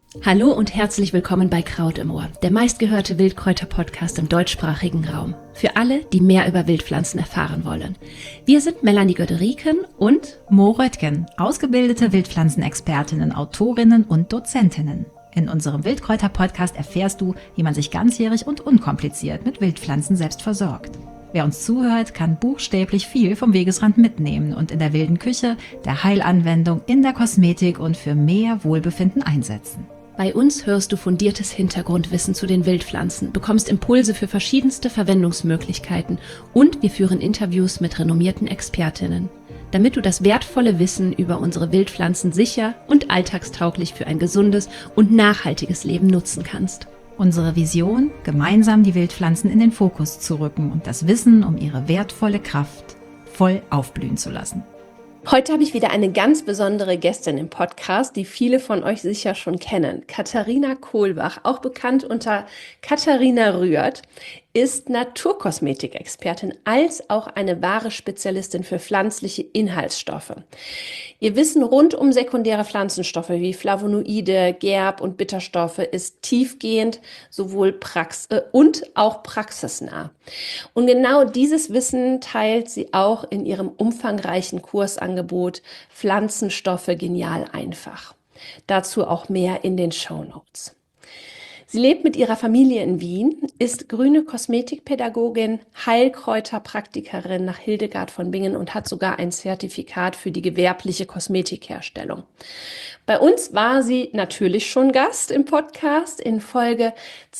Hallo und herzlich willkommen bei Kraut im Ohr, der meistgehörte Wildkräuter-Podcast im deutschsprachigen Raum. Für alle, die mehr über Wildpflanzen erfahren wollen. Wir sind Melanie Göderiken und Mo Röttgen, ausgebildete Wildpflanzenexpertinnen, Autorinnen und Dozentinnen. In unserem Wildkräuter-Podcast erfährst du, wie man sich ganzjährig und unkompliziert mit Wildpflanzen selbst versorgt. Wer uns zuhört, kann buchstäblich viel vom Wegesrand mitnehmen und in der wilden Küche, der Heilanwendung, in der Kosmetik und für mehr Wohlbefinden einsetzen. bei uns hörst du fundiertes Hintergrundwissen zu den Wildpflanzen, bekommst Impulse für verschiedenste Verwendungsmöglichkeiten und wir führen Interviews mit renommierten Expertinnen, damit du das wertvolle Wissen über unsere Wildpflanzen sicher und alltagstauglich für ein gesundes und nachhaltiges Leben nutzen kannst. Unsere Vision, gemeinsam die Wildpflanzen in den Fokus zu rücken und das Wissen um ihre wertvolle Kraft voll aufblühen zu lassen. Heute habe ich wieder eine ganz besondere Gästin im Podcast, die viele von euch sicher schon kennen. Katharina Kohlbach, auch bekannt unter Katharina Rührt, ist Naturkosmetikexpertin als auch eine wahre Spezialistin für pflanzliche Inhaltsstoffe. Ihr Wissen rund um sekundäre Pflanzenstoffe wie Flavonoide, Gerb- und Bitterstoffe ist tiefgehend, sowohl und auch praxisnah. Und genau dieses Wissen teilt sie auch in ihrem umfangreichen Kursangebot Pflanzenstoffe genial einfach. Dazu auch mehr in den Shownotes. Sie lebt mit ihrer Familie in Wien, ist grüne Kosmetikpädagogin, Heilkräuterpraktikerin nach Hildegard von Bingen und hat sogar ein Zertifikat für die gewerbliche Kosmetikherstellung. Bei uns war sie natürlich schon Gast im Podcast. In Folge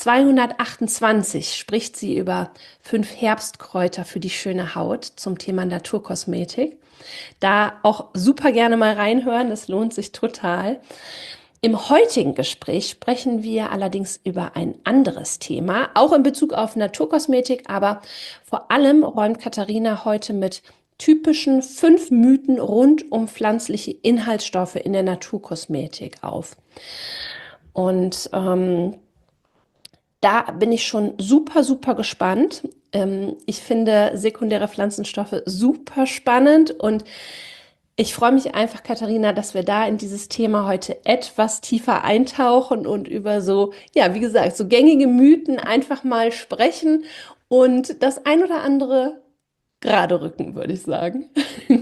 228 spricht sie über 5 Herbstkräuter für die schöne Haut zum Thema Naturkosmetik. Da auch super gerne mal reinhören, das lohnt sich total. Im heutigen Gespräch sprechen wir allerdings über ein anderes Thema, auch in Bezug auf Naturkosmetik, aber vor allem räumt Katharina heute mit typischen 5 Mythen rund um pflanzliche Inhaltsstoffe in der Naturkosmetik auf. Und da bin ich schon super gespannt. Ich finde sekundäre Pflanzenstoffe super spannend und ich freue mich einfach, Katharina, dass wir da in dieses Thema heute etwas tiefer eintauchen und über so, ja, wie gesagt, so gängige Mythen einfach mal sprechen und das ein oder andere gerade rücken, würde ich sagen.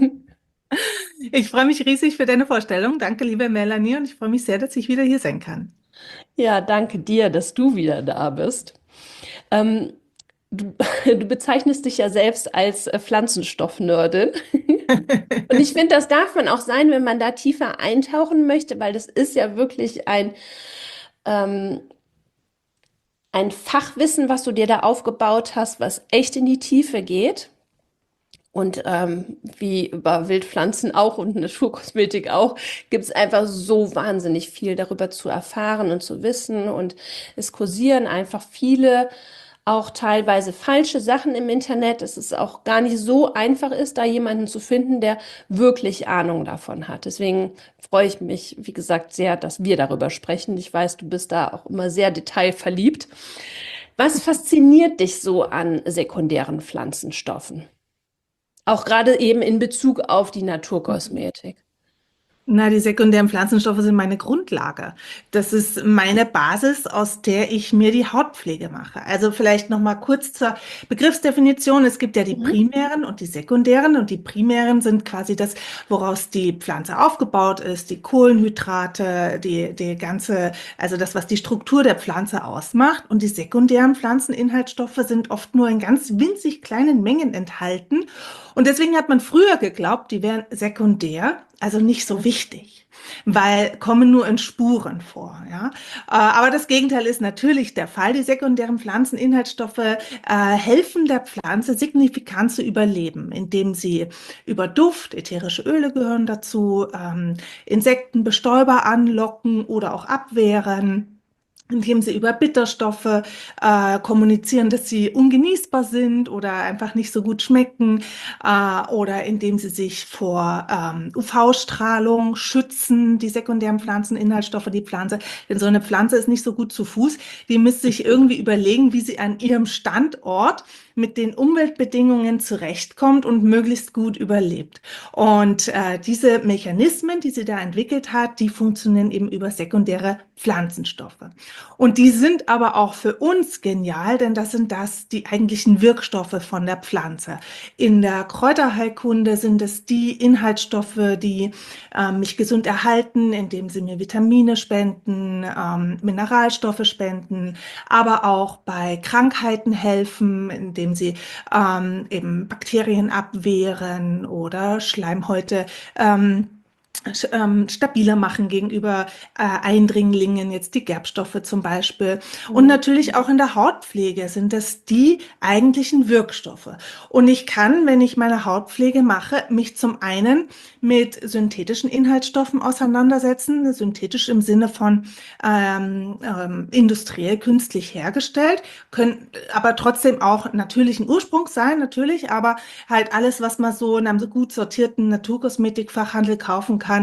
Ich freue mich riesig für deine Vorstellung. Danke, liebe Melanie, und ich freue mich sehr, dass ich wieder hier sein kann. Ja, danke dir, dass du wieder da bist. Ähm, du bezeichnest dich ja selbst als Pflanzenstoff-Nerdin. Und ich finde, das darf man auch sein, wenn man da tiefer eintauchen möchte, weil das ist ja wirklich ähm, ein Fachwissen, was du dir da aufgebaut hast, was echt in die Tiefe geht. Und wie über Wildpflanzen auch und Naturkosmetik auch, gibt es einfach so wahnsinnig viel darüber zu erfahren und zu wissen. Und es kursieren einfach viele, auch teilweise falsche Sachen im Internet. Es ist auch gar nicht so einfach ist, da jemanden zu finden, der wirklich Ahnung davon hat. Deswegen freue ich mich, wie gesagt, sehr, dass wir darüber sprechen. Ich weiß, du bist da auch immer sehr detailverliebt. Was fasziniert dich so an sekundären Pflanzenstoffen? Auch gerade eben in Bezug auf die Naturkosmetik. Na, die sekundären Pflanzenstoffe sind meine Grundlage. Das ist meine Basis, aus der ich mir die Hautpflege mache. Also vielleicht noch mal kurz zur Begriffsdefinition. Es gibt ja die primären und die sekundären. Und die primären sind quasi das, woraus die Pflanze aufgebaut ist, die Kohlenhydrate, die ganze, also das, was die Struktur der Pflanze ausmacht. Und die sekundären Pflanzeninhaltsstoffe sind oft nur in ganz winzig kleinen Mengen enthalten. Und deswegen hat man früher geglaubt, die wären sekundär, also nicht so wichtig, weil kommen nur in Spuren vor. Ja? Aber das Gegenteil ist natürlich der Fall. Die sekundären Pflanzeninhaltsstoffe helfen der Pflanze signifikant zu überleben, indem sie über Duft, ätherische Öle gehören dazu, Insekten, Bestäuber anlocken oder auch abwehren. indem sie über Bitterstoffe kommunizieren, dass sie ungenießbar sind oder einfach nicht so gut schmecken, oder indem sie sich vor UV-Strahlung schützen, die sekundären Pflanzeninhaltsstoffe, die Pflanze. Denn so eine Pflanze ist nicht so gut zu Fuß. Die müsste sich irgendwie überlegen, wie sie an ihrem Standort mit den Umweltbedingungen zurechtkommt und möglichst gut überlebt. Und diese Mechanismen, die sie da entwickelt hat, die funktionieren eben über sekundäre Pflanzenstoffe. Und die sind aber auch für uns genial, denn das sind die eigentlichen Wirkstoffe von der Pflanze. In der Kräuterheilkunde sind es die Inhaltsstoffe, die mich gesund erhalten, indem sie mir Vitamine spenden, Mineralstoffe spenden, aber auch bei Krankheiten helfen, indem sie eben Bakterien abwehren oder Schleimhäute stabiler machen gegenüber Eindringlingen, jetzt die Gerbstoffe zum Beispiel. Und natürlich auch in der Hautpflege sind das die eigentlichen Wirkstoffe. Und ich kann, wenn ich meine Hautpflege mache, mich zum einen mit synthetischen Inhaltsstoffen auseinandersetzen, synthetisch im Sinne von industriell künstlich hergestellt, können aber trotzdem auch natürlichen Ursprungs sein, natürlich, aber halt alles, was man so in einem so gut sortierten Naturkosmetikfachhandel kaufen kann,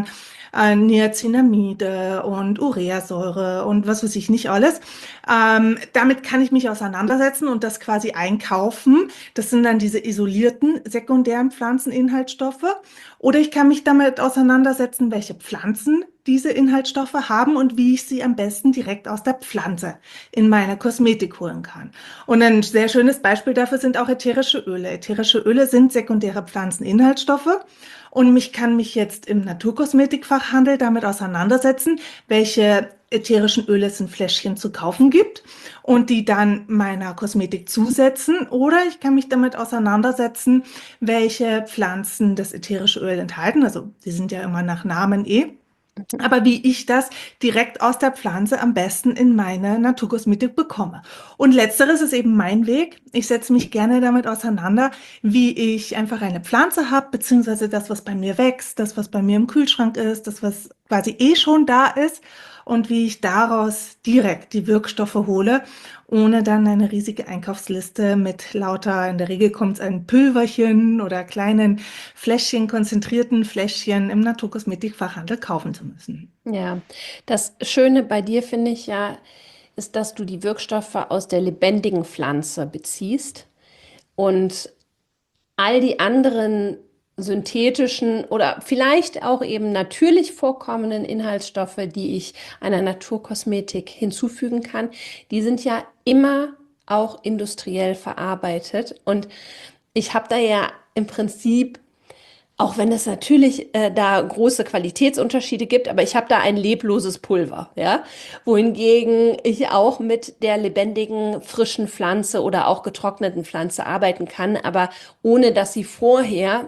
Niacinamide und Ureasäure und was weiß ich nicht alles. Damit kann ich mich auseinandersetzen und das quasi einkaufen. Das sind dann diese isolierten sekundären Pflanzeninhaltsstoffe. Oder ich kann mich damit auseinandersetzen, welche Pflanzen diese Inhaltsstoffe haben und wie ich sie am besten direkt aus der Pflanze in meine Kosmetik holen kann. Und ein sehr schönes Beispiel dafür sind auch ätherische Öle. Ätherische Öle sind sekundäre Pflanzeninhaltsstoffe. Und ich kann mich jetzt im Naturkosmetikfachhandel damit auseinandersetzen, welche ätherischen Öle es in Fläschchen zu kaufen gibt und die dann meiner Kosmetik zusetzen. Oder ich kann mich damit auseinandersetzen, welche Pflanzen das ätherische Öl enthalten. Also die sind ja immer nach Namen aber wie ich das direkt aus der Pflanze am besten in meine Naturkosmetik bekomme. Und letzteres ist eben mein Weg. Ich setze mich gerne damit auseinander, wie ich einfach eine Pflanze habe, beziehungsweise das, was bei mir wächst, das, was bei mir im Kühlschrank ist, das, was quasi schon da ist und wie ich daraus direkt die Wirkstoffe hole, ohne dann eine riesige Einkaufsliste mit lauter, in der Regel kommt es ein Pülverchen oder kleinen Fläschchen, konzentrierten Fläschchen im Naturkosmetikfachhandel kaufen zu müssen. Ja, das Schöne bei dir finde ich ja, ist, dass du die Wirkstoffe aus der lebendigen Pflanze beziehst und all die anderen synthetischen oder vielleicht auch eben natürlich vorkommenden Inhaltsstoffe, die ich einer Naturkosmetik hinzufügen kann, die sind ja immer auch industriell verarbeitet. Und ich habe da ja im Prinzip, auch wenn es natürlich da große Qualitätsunterschiede gibt, aber ich habe da ein lebloses Pulver, ja, wohingegen ich auch mit der lebendigen, frischen Pflanze oder auch getrockneten Pflanze arbeiten kann, aber ohne dass sie vorher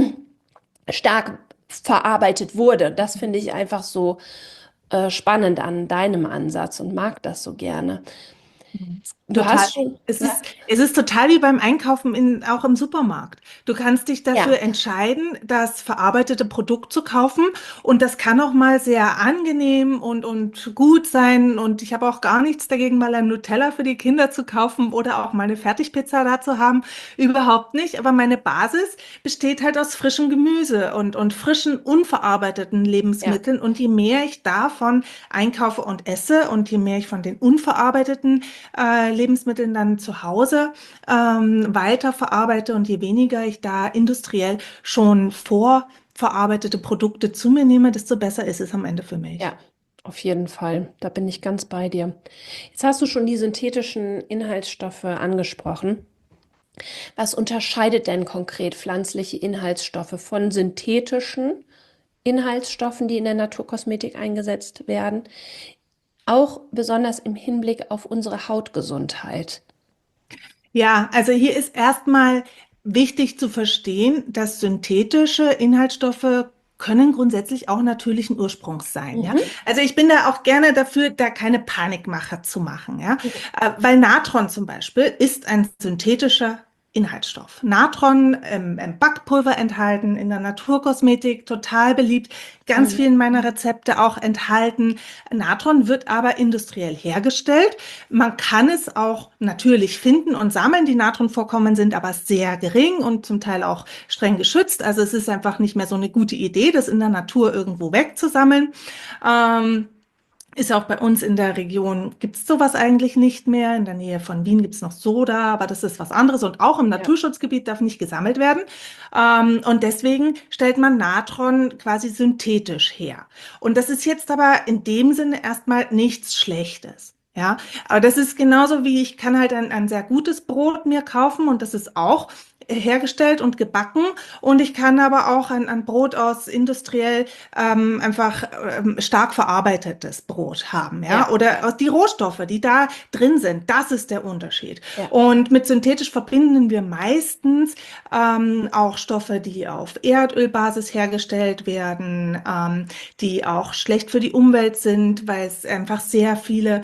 stark verarbeitet wurde. Das finde ich einfach so spannend an deinem Ansatz und mag das so gerne. Du Total. hast schon, ja, Es ist total wie beim Einkaufen auch im Supermarkt. Du kannst dich ja, dafür entscheiden, das verarbeitete Produkt zu kaufen und das kann auch mal sehr angenehm und gut sein und ich habe auch gar nichts dagegen, mal ein Nutella für die Kinder zu kaufen oder auch mal eine Fertigpizza da zu haben. Überhaupt nicht, aber meine Basis besteht halt aus frischem Gemüse und frischen, unverarbeiteten ja. Lebensmitteln und je mehr ich davon einkaufe und esse und je mehr ich von den unverarbeiteten Lebensmitteln dann zu Hause weiterverarbeite und je weniger ich da industriell schon vorverarbeitete Produkte zu mir nehme, desto besser ist es am Ende für mich. Ja, auf jeden Fall. Da bin ich ganz bei dir. Jetzt hast du schon die synthetischen Inhaltsstoffe angesprochen. Was unterscheidet denn konkret pflanzliche Inhaltsstoffe von synthetischen Inhaltsstoffen, die in der Naturkosmetik eingesetzt werden? Auch besonders im Hinblick auf unsere Hautgesundheit. Ja, also hier ist erstmal wichtig zu verstehen, dass synthetische Inhaltsstoffe können grundsätzlich auch natürlichen Ursprungs sein, ja. Mhm. Also ich bin da auch gerne dafür, da keine Panikmache zu machen, ja. Weil Natron zum Beispiel ist ein synthetischer Inhaltsstoff. Natron im Backpulver enthalten, in der Naturkosmetik total beliebt, ganz viel in meiner Rezepte auch enthalten. Natron wird aber industriell hergestellt. Man kann es auch natürlich finden und sammeln. Die Natronvorkommen sind aber sehr gering und zum Teil auch streng geschützt. Also es ist einfach nicht mehr so eine gute Idee, das in der Natur irgendwo wegzusammeln. Ist auch bei uns in der Region, gibt es sowas eigentlich nicht mehr. In der Nähe von Wien gibt es noch Soda, aber das ist was anderes. Und auch im Naturschutzgebiet darf nicht gesammelt werden. Und deswegen stellt man Natron quasi synthetisch her. Und das ist jetzt aber in dem Sinne erstmal nichts Schlechtes. Ja, aber das ist genauso wie ich kann halt ein sehr gutes Brot mir kaufen und das ist auch hergestellt und gebacken und ich kann aber auch ein Brot aus industriell einfach stark verarbeitetes Brot haben, ja, oder aus die Rohstoffe, die da drin sind, das ist der Unterschied. Ja. Und mit synthetisch verbinden wir meistens auch Stoffe, die auf Erdölbasis hergestellt werden, die auch schlecht für die Umwelt sind, weil es einfach sehr viele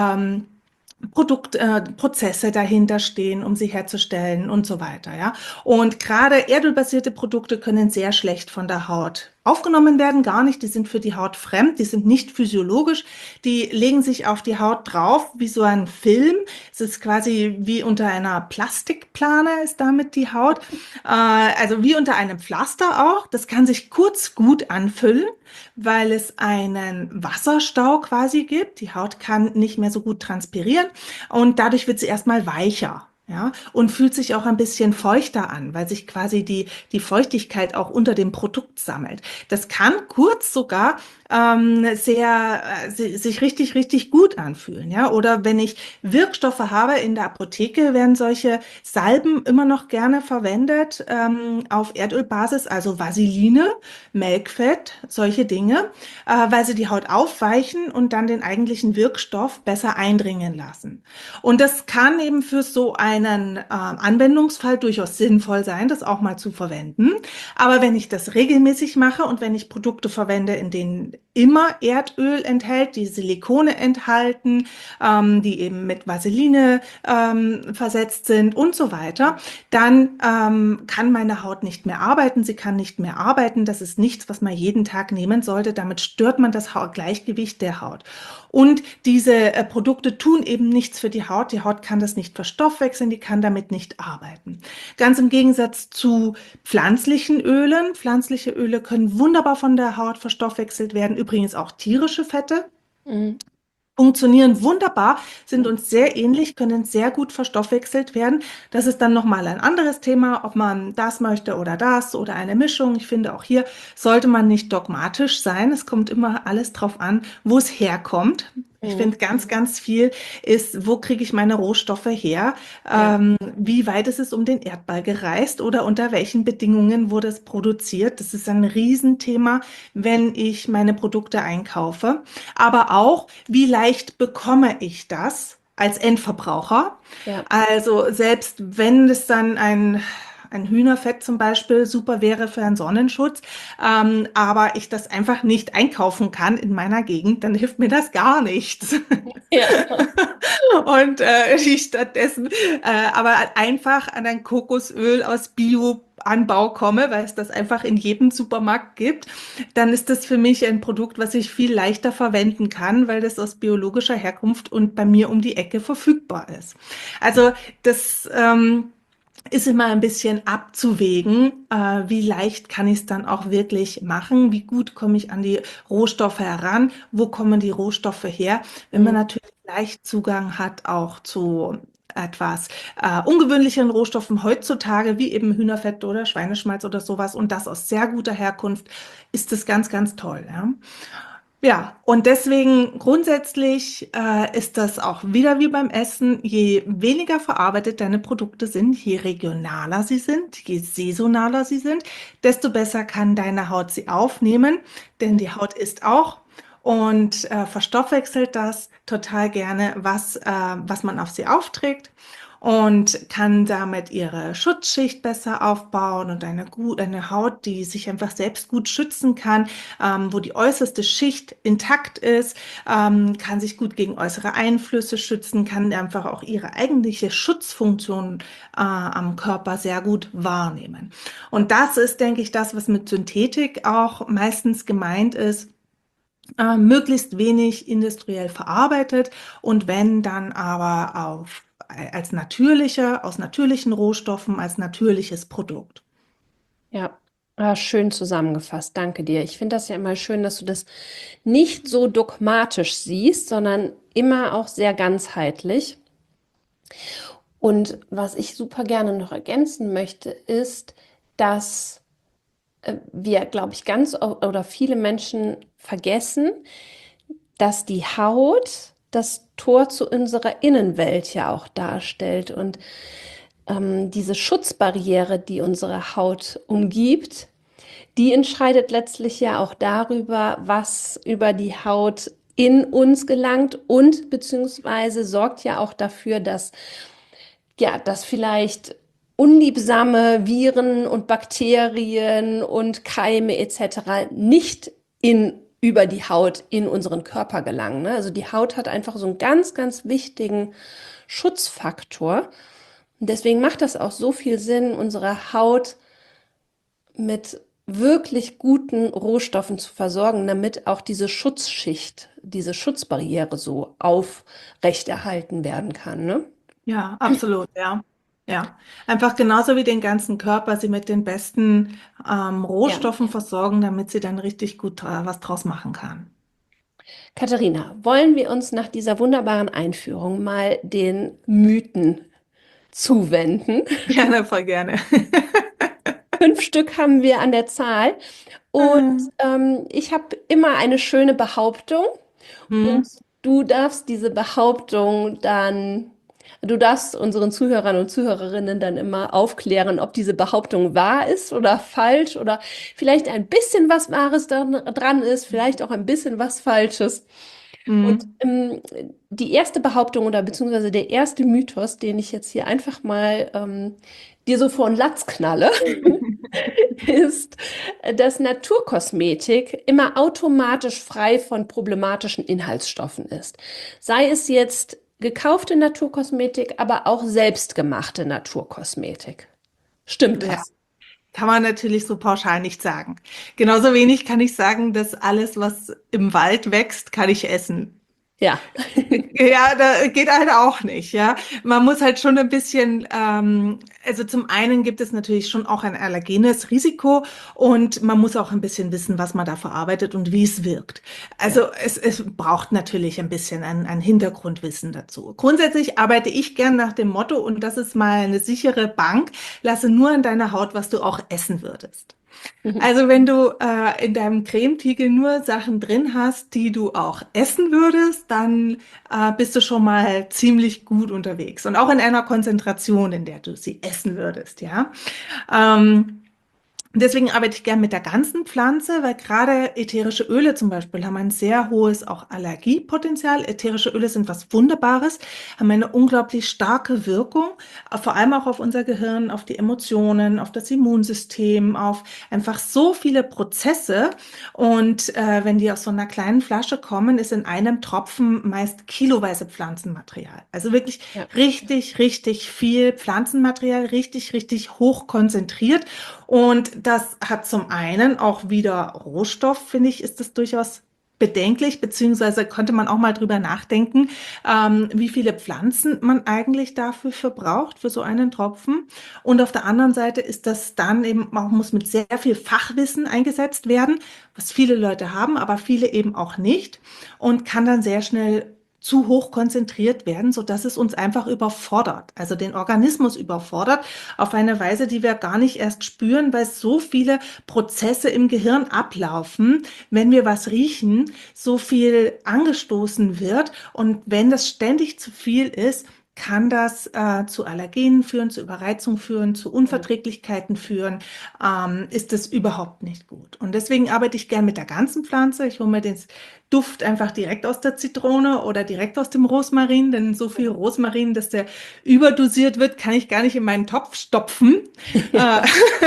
Prozesse dahinter stehen, um sie herzustellen und so weiter, ja. Und gerade erdölbasierte Produkte können sehr schlecht von der Haut aufgenommen werden, gar nicht. Die sind für die Haut fremd, die sind nicht physiologisch, die legen sich auf die Haut drauf wie so ein Film. Es ist quasi wie unter einer Plastikplane ist damit die Haut, also wie unter einem Pflaster auch. Das kann sich kurz gut anfüllen, weil es einen Wasserstau quasi gibt. Die Haut kann nicht mehr so gut transpirieren und dadurch wird sie erstmal weicher. Ja, und fühlt sich auch ein bisschen feuchter an, weil sich quasi die Feuchtigkeit auch unter dem Produkt sammelt. Das kann kurz sogar sich richtig, richtig gut anfühlen. Ja, oder wenn ich Wirkstoffe habe in der Apotheke, werden solche Salben immer noch gerne verwendet auf Erdölbasis, also Vaseline, Melkfett, solche Dinge, weil sie die Haut aufweichen und dann den eigentlichen Wirkstoff besser eindringen lassen. Und das kann eben für so einen Anwendungsfall durchaus sinnvoll sein, das auch mal zu verwenden. Aber wenn ich das regelmäßig mache und wenn ich Produkte verwende, in denen immer Erdöl enthält, die Silikone enthalten, die eben mit Vaseline versetzt sind und so weiter, dann kann meine Haut nicht mehr arbeiten, sie kann nicht mehr arbeiten. Das ist nichts, was man jeden Tag nehmen sollte. Damit stört man das Gleichgewicht der Haut. Und diese Produkte tun eben nichts für die Haut. Die Haut kann das nicht verstoffwechseln, die kann damit nicht arbeiten. Ganz im Gegensatz zu pflanzlichen Ölen. Pflanzliche Öle können wunderbar von der Haut verstoffwechselt werden. Übrigens auch tierische Fette. Funktionieren wunderbar, sind uns sehr ähnlich, können sehr gut verstoffwechselt werden. Das ist dann nochmal ein anderes Thema, ob man das möchte oder das oder eine Mischung. Ich finde, auch hier sollte man nicht dogmatisch sein. Es kommt immer alles drauf an, wo es herkommt. Ich finde, ganz, ganz viel ist, wo kriege ich meine Rohstoffe her? Wie weit ist es um den Erdball gereist oder unter welchen Bedingungen wurde es produziert? Das ist ein Riesenthema, wenn ich meine Produkte einkaufe. Aber auch, wie leicht bekomme ich das als Endverbraucher? Ja. Also selbst wenn es dann ein Hühnerfett zum Beispiel super wäre für einen Sonnenschutz, aber ich das einfach nicht einkaufen kann in meiner Gegend, dann hilft mir das gar nichts. Ja. Und ich stattdessen aber einfach an ein Kokosöl aus Bioanbau komme, weil es das einfach in jedem Supermarkt gibt, dann ist das für mich ein Produkt, was ich viel leichter verwenden kann, weil das aus biologischer Herkunft und bei mir um die Ecke verfügbar ist. Also das ist immer ein bisschen abzuwägen, wie leicht kann ich es dann auch wirklich machen, wie gut komme ich an die Rohstoffe heran, wo kommen die Rohstoffe her, wenn man natürlich leicht Zugang hat auch zu etwas ungewöhnlichen Rohstoffen heutzutage, wie eben Hühnerfett oder Schweineschmalz oder sowas und das aus sehr guter Herkunft, ist das ganz, ganz toll. Ja. Ja, und deswegen grundsätzlich ist das auch wieder wie beim Essen, je weniger verarbeitet deine Produkte sind, je regionaler sie sind, je saisonaler sie sind, desto besser kann deine Haut sie aufnehmen, denn die Haut isst auch und verstoffwechselt das total gerne, was man auf sie aufträgt. und kann damit ihre Schutzschicht besser aufbauen und eine Haut, die sich einfach selbst gut schützen kann, wo die äußerste Schicht intakt ist, kann sich gut gegen äußere Einflüsse schützen, kann einfach auch ihre eigentliche Schutzfunktion am Körper sehr gut wahrnehmen. Und das ist, denke ich, das, was mit Synthetik auch meistens gemeint ist. Möglichst wenig industriell verarbeitet und wenn dann aber aus natürlichen Rohstoffen, als natürliches Produkt. Ja, schön zusammengefasst. Danke dir. Ich finde das ja immer schön, dass du das nicht so dogmatisch siehst, sondern immer auch sehr ganzheitlich. Und was ich super gerne noch ergänzen möchte, ist, dass wir, glaube ich, oder viele Menschen vergessen, dass die Haut das Tor zu unserer Innenwelt ja auch darstellt. Und diese Schutzbarriere, die unsere Haut umgibt, die entscheidet letztlich ja auch darüber, was über die Haut in uns gelangt und beziehungsweise sorgt ja auch dafür, dass vielleicht unliebsame Viren und Bakterien und Keime etc. nicht über die Haut in unseren Körper gelangen. Ne? Also die Haut hat einfach so einen ganz, ganz wichtigen Schutzfaktor. Und deswegen macht das auch so viel Sinn, unsere Haut mit wirklich guten Rohstoffen zu versorgen, damit auch diese Schutzschicht, diese Schutzbarriere so aufrechterhalten werden kann, ne? Ja, absolut, ja. Ja, einfach genauso wie den ganzen Körper, sie mit den besten Ja. Rohstoffen versorgen, damit sie dann richtig gut was draus machen kann. Katharina, wollen wir uns nach dieser wunderbaren Einführung mal den Mythen zuwenden? Gerne, voll gerne. 5 Stück haben wir an der Zahl und ich habe immer eine schöne Behauptung Hm. und du darfst unseren Zuhörern und Zuhörerinnen dann immer aufklären, ob diese Behauptung wahr ist oder falsch oder vielleicht ein bisschen was Wahres dran ist, vielleicht auch ein bisschen was Falsches. Und Hm. die erste Behauptung oder beziehungsweise der erste Mythos, den ich jetzt hier einfach mal dir so vor den Latz knalle, ist, dass Naturkosmetik immer automatisch frei von problematischen Inhaltsstoffen ist. Sei es jetzt gekaufte Naturkosmetik, aber auch selbstgemachte Naturkosmetik. Stimmt Ja, das? kann man natürlich so pauschal nicht sagen. Genauso wenig kann ich sagen, dass alles, was im Wald wächst, kann ich essen. Ja. Ja, da geht halt auch nicht, ja. Man muss halt schon ein bisschen, also zum einen gibt es natürlich schon auch ein allergenes Risiko und man muss auch ein bisschen wissen, was man da verarbeitet und wie es wirkt. Ja. Also es braucht natürlich ein bisschen ein Hintergrundwissen dazu. Grundsätzlich arbeite ich gern nach dem Motto, und das ist mal eine sichere Bank, lasse nur in deiner Haut, was du auch essen würdest. Also wenn du in deinem Cremetiegel nur Sachen drin hast, die du auch essen würdest, dann bist du schon mal ziemlich gut unterwegs. Und auch in einer Konzentration, in der du sie essen würdest, ja. Ähm, Deswegen arbeite ich gern mit der ganzen Pflanze, weil gerade ätherische Öle zum Beispiel haben ein sehr hohes auch Allergiepotenzial. Ätherische Öle sind was Wunderbares, haben eine unglaublich starke Wirkung, vor allem auch auf unser Gehirn, auf die Emotionen, auf das Immunsystem, auf einfach so viele Prozesse. Und wenn die aus so einer kleinen Flasche kommen, ist in einem Tropfen meist kiloweise Pflanzenmaterial. Also wirklich Ja. richtig, richtig viel Pflanzenmaterial, richtig, richtig hoch konzentriert. Und das hat zum einen auch wieder Rohstoff, finde ich, ist das durchaus bedenklich, beziehungsweise könnte man auch mal drüber nachdenken, wie viele Pflanzen man eigentlich dafür verbraucht, für so einen Tropfen. Und auf der anderen Seite ist das dann eben auch, muss mit sehr viel Fachwissen eingesetzt werden, was viele Leute haben, aber viele eben auch nicht und kann dann sehr schnell zu hoch konzentriert werden, so dass es uns einfach überfordert, also den Organismus überfordert auf eine Weise, die wir gar nicht erst spüren, weil so viele Prozesse im Gehirn ablaufen, wenn wir was riechen, so viel angestoßen wird und wenn das ständig zu viel ist, kann das zu Allergenen führen, zu Überreizung führen, zu Unverträglichkeiten führen, ist das überhaupt nicht gut. Und deswegen arbeite ich gern mit der ganzen Pflanze. Ich hole mir Duft einfach direkt aus der Zitrone oder direkt aus dem Rosmarin, denn so viel Rosmarin, dass der überdosiert wird, kann ich gar nicht in meinen Topf stopfen. Äh,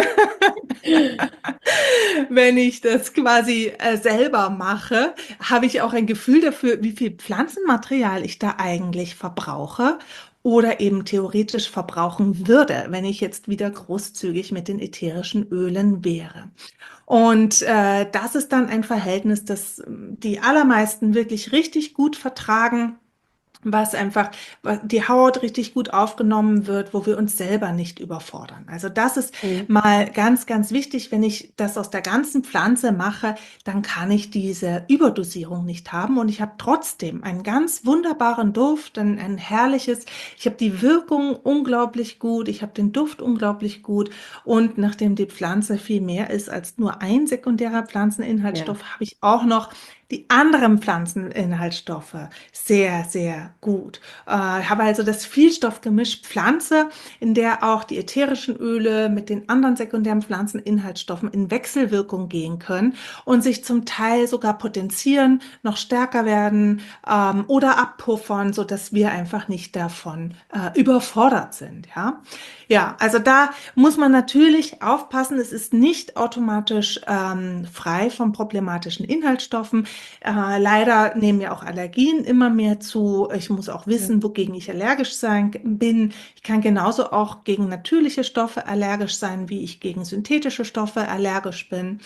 Wenn ich das quasi selber mache, habe ich auch ein Gefühl dafür, wie viel Pflanzenmaterial ich da eigentlich verbrauche oder eben theoretisch verbrauchen würde, wenn ich jetzt wieder großzügig mit den ätherischen Ölen wäre. Und das ist dann ein Verhältnis, das die allermeisten wirklich richtig gut vertragen, was einfach die Haut richtig gut aufgenommen wird, wo wir uns selber nicht überfordern. Also das ist Mhm. mal ganz, ganz wichtig. Wenn ich das aus der ganzen Pflanze mache, dann kann ich diese Überdosierung nicht haben und ich habe trotzdem einen ganz wunderbaren Duft, ein herrliches, ich habe die Wirkung unglaublich gut, ich habe den Duft unglaublich gut und nachdem die Pflanze viel mehr ist als nur ein sekundärer Ja. Pflanzeninhaltsstoff, habe ich auch noch die anderen Pflanzeninhaltsstoffe sehr, sehr gut. Habe also das Vielstoffgemisch Pflanze, in der auch die ätherischen Öle mit den anderen sekundären Pflanzeninhaltsstoffen in Wechselwirkung gehen können und sich zum Teil sogar potenzieren, noch stärker werden oder abpuffern, so dass wir einfach nicht davon überfordert sind. Ja, ja, also da muss man natürlich aufpassen. Es ist nicht automatisch frei von problematischen Inhaltsstoffen. Leider nehmen ja auch Allergien immer mehr zu. Ich muss auch Ja. wissen, wogegen ich allergisch sein bin. Ich kann genauso auch gegen natürliche Stoffe allergisch sein, wie ich gegen synthetische Stoffe allergisch bin.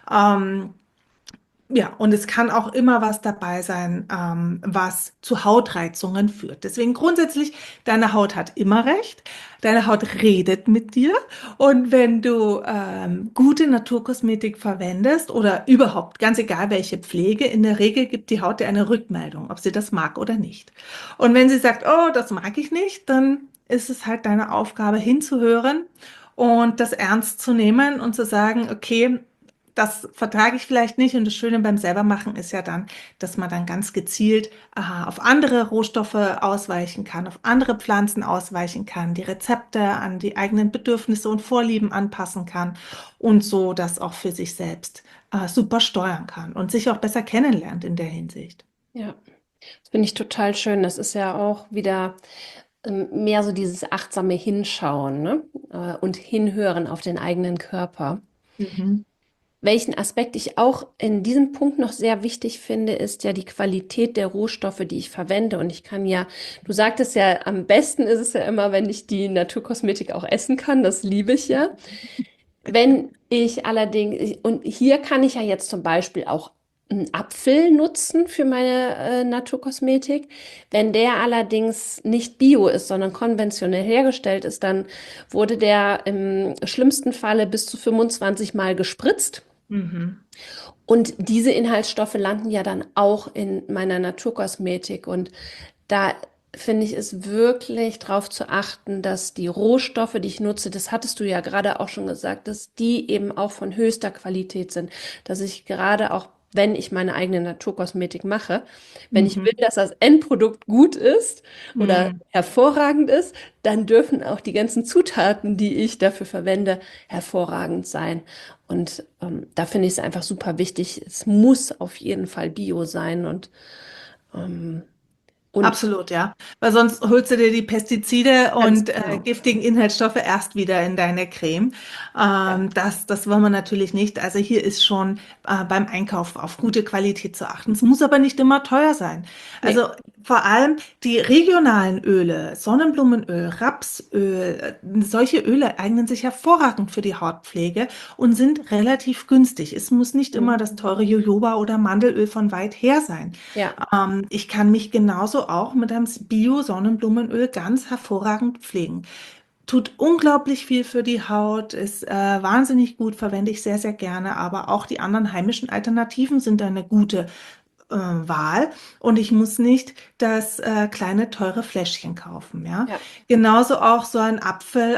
Ähm, ja, und es kann auch immer was dabei sein, was zu Hautreizungen führt. Deswegen grundsätzlich, deine Haut hat immer recht. Deine Haut redet mit dir. Und wenn du gute Naturkosmetik verwendest oder überhaupt, ganz egal welche Pflege, in der Regel gibt die Haut dir eine Rückmeldung, ob sie das mag oder nicht. Und wenn sie sagt, oh, das mag ich nicht, dann ist es halt deine Aufgabe hinzuhören und das ernst zu nehmen und zu sagen, okay, das vertrage ich vielleicht nicht. Und das Schöne beim Selbermachen ist ja dann, dass man dann ganz gezielt auf andere Rohstoffe ausweichen kann, auf andere Pflanzen ausweichen kann, die Rezepte an die eigenen Bedürfnisse und Vorlieben anpassen kann und so das auch für sich selbst super steuern kann und sich auch besser kennenlernt in der Hinsicht. Ja, das finde ich total schön. Das ist ja auch wieder mehr so dieses achtsame Hinschauen, ne? Und Hinhören auf den eigenen Körper. Mhm. Welchen Aspekt ich auch in diesem Punkt noch sehr wichtig finde, ist ja die Qualität der Rohstoffe, die ich verwende. Und ich kann ja, du sagtest ja, am besten ist es ja immer, wenn ich die Naturkosmetik auch essen kann. Das liebe ich ja. Wenn ich allerdings, und hier kann ich ja jetzt zum Beispiel auch einen Apfel nutzen für meine Naturkosmetik. Wenn der allerdings nicht bio ist, sondern konventionell hergestellt ist, dann wurde der im schlimmsten Falle bis zu 25 Mal gespritzt. Mhm. Und diese Inhaltsstoffe landen ja dann auch in meiner Naturkosmetik. Und da finde ich es wirklich darauf zu achten, dass die Rohstoffe, die ich nutze, das hattest du ja gerade auch schon gesagt, dass die eben auch von höchster Qualität sind. Dass ich gerade auch, wenn ich meine eigene Naturkosmetik mache, wenn ich will, Mhm. dass das Endprodukt gut ist oder Mhm. hervorragend ist, dann dürfen auch die ganzen Zutaten, die ich dafür verwende, hervorragend sein. Und da finde ich es einfach super wichtig. Es muss auf jeden Fall Bio sein ähm, und Absolut, ja. Weil sonst holst du dir die Pestizide ganz und genau. giftigen Inhaltsstoffe erst wieder in deine Creme. Ja, Das wollen wir natürlich nicht. Also hier ist schon beim Einkauf auf gute Qualität zu achten. Es muss aber nicht immer teuer sein. nee. Also vor allem die regionalen Öle, Sonnenblumenöl, Rapsöl, solche Öle eignen sich hervorragend für die Hautpflege und sind relativ günstig. Es muss nicht immer Mhm. das teure Jojoba oder Mandelöl von weit her sein. Ja, Ich kann mich genauso auch mit einem Bio-Sonnenblumenöl ganz hervorragend pflegen. Tut unglaublich viel für die Haut, ist wahnsinnig gut, verwende ich sehr, sehr gerne, aber auch die anderen heimischen Alternativen sind eine gute Wahl und ich muss nicht das kleine teure Fläschchen kaufen, ja. ja. Genauso auch so ein Apfel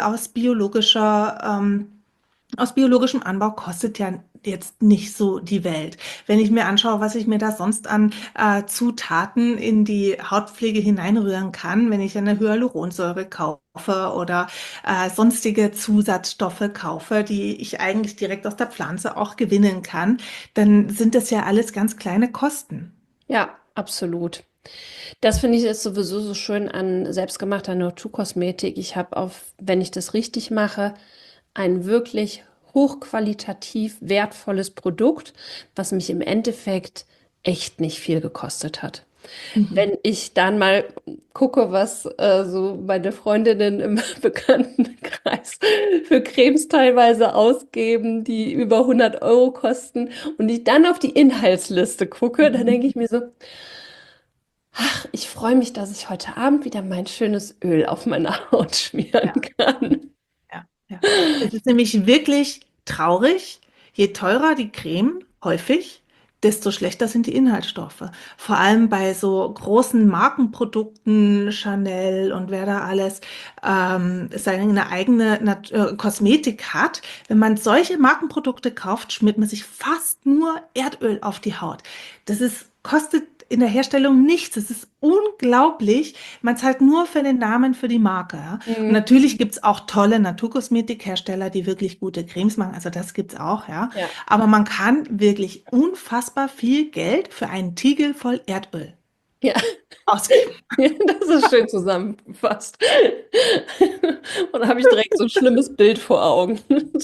aus biologischem Anbau kostet ja jetzt nicht so die Welt. Wenn ich mir anschaue, was ich mir da sonst an Zutaten in die Hautpflege hineinrühren kann, wenn ich eine Hyaluronsäure kaufe oder sonstige Zusatzstoffe kaufe, die ich eigentlich direkt aus der Pflanze auch gewinnen kann, dann sind das ja alles ganz kleine Kosten. Ja, absolut. Das finde ich ist sowieso so schön an selbstgemachter Naturkosmetik. Ich habe wenn ich das richtig mache, ein wirklich hochqualitativ wertvolles Produkt, was mich im Endeffekt echt nicht viel gekostet hat. Mhm. Wenn ich dann mal gucke, was so meine Freundinnen im Bekanntenkreis für Cremes teilweise ausgeben, die über 100 € kosten, und ich dann auf die Inhaltsliste gucke, dann denke ich mir so, ach, ich freue mich, dass ich heute Abend wieder mein schönes Öl auf meine Haut schmieren Ja. kann. Ja, ja. Es ist nämlich wirklich traurig. Je teurer die Creme häufig, desto schlechter sind die Inhaltsstoffe. Vor allem bei so großen Markenprodukten, Chanel und wer da alles seine eigene Kosmetik hat. Wenn man solche Markenprodukte kauft, schmiert man sich fast nur Erdöl auf die Haut. Kostet in der Herstellung nichts. Es ist unglaublich. Man zahlt nur für den Namen, für die Marke. Ja? Und Mhm. natürlich gibt es auch tolle Naturkosmetikhersteller, die wirklich gute Cremes machen. Also das gibt's auch, ja. Ja. Aber man kann wirklich unfassbar viel Geld für einen Tiegel voll Erdöl Ja, ausgeben. das ist schön zusammengefasst. Und da habe ich direkt so ein schlimmes Bild vor Augen.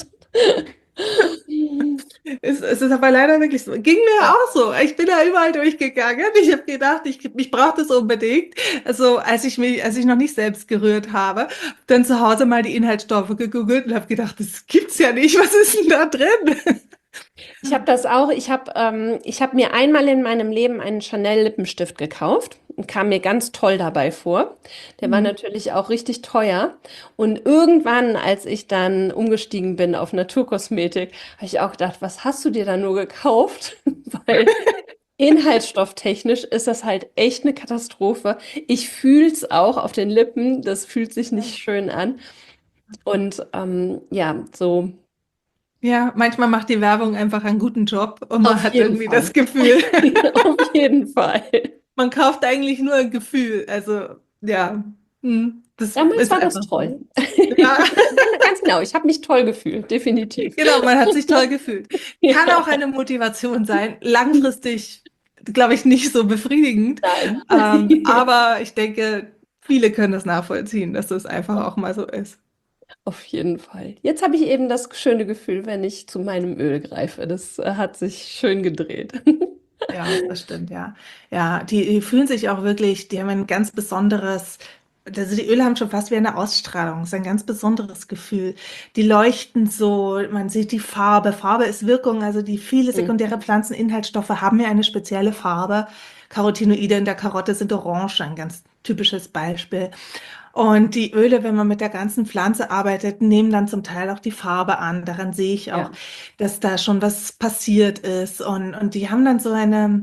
Es ist aber leider wirklich so. Ging mir Ja. auch so. Ich bin da überall durchgegangen. Ich habe gedacht, ich brauche das unbedingt. Also als ich noch nicht selbst gerührt habe, dann zu Hause mal die Inhaltsstoffe gegoogelt und habe gedacht, das gibt's ja nicht. Was ist denn da drin? Ich habe das auch. Ich habe mir einmal in meinem Leben einen Chanel-Lippenstift gekauft und kam mir ganz toll dabei vor. Der war Mhm. natürlich auch richtig teuer. Und irgendwann, als ich dann umgestiegen bin auf Naturkosmetik, habe ich auch gedacht, was hast du dir da nur gekauft? Weil inhaltsstofftechnisch ist das halt echt eine Katastrophe. Ich fühle es auch auf den Lippen. Das fühlt sich nicht schön an. Und ja, so Ja, manchmal macht die Werbung einfach einen guten Job und man auf hat jeden irgendwie das Fall. Gefühl, Auf jeden Fall. man kauft eigentlich nur ein Gefühl. Also, ja, das Damals ist war das einfach so. toll. Ja, Ganz genau, ich habe mich toll gefühlt, definitiv. genau, man hat sich toll gefühlt. Kann Ja, auch eine Motivation sein. Langfristig, glaube ich, nicht so befriedigend. nein. Aber ich denke, viele können das nachvollziehen, dass das einfach auch mal so ist. Auf jeden Fall. Jetzt habe ich eben das schöne Gefühl, wenn ich zu meinem Öl greife. Das hat sich schön gedreht. Ja, das stimmt, ja. Ja, die fühlen sich auch wirklich, die haben ein ganz besonderes, also die Öle haben schon fast wie eine Ausstrahlung, es ist ein ganz besonderes Gefühl. Die leuchten so, man sieht die Farbe. Farbe ist Wirkung, also die viele Hm. sekundäre Pflanzeninhaltsstoffe haben ja eine spezielle Farbe. Carotinoide in der Karotte sind orange, ein ganz typisches Beispiel. Und die Öle, wenn man mit der ganzen Pflanze arbeitet, nehmen dann zum Teil auch die Farbe an. Daran sehe ich Ja. auch, dass da schon was passiert ist. Und die haben dann so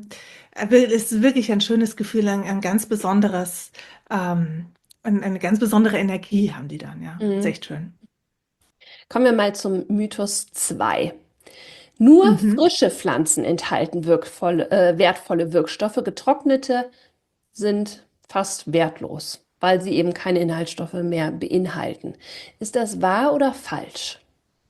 es ist wirklich ein schönes Gefühl, ein ganz besonderes, eine ganz besondere Energie haben die dann, ja. Ist Mhm. echt schön. Kommen wir mal zum Mythos 2. Nur Mhm. frische Pflanzen enthalten wertvolle Wirkstoffe. Getrocknete sind fast wertlos, weil sie eben keine Inhaltsstoffe mehr beinhalten. Ist das wahr oder falsch?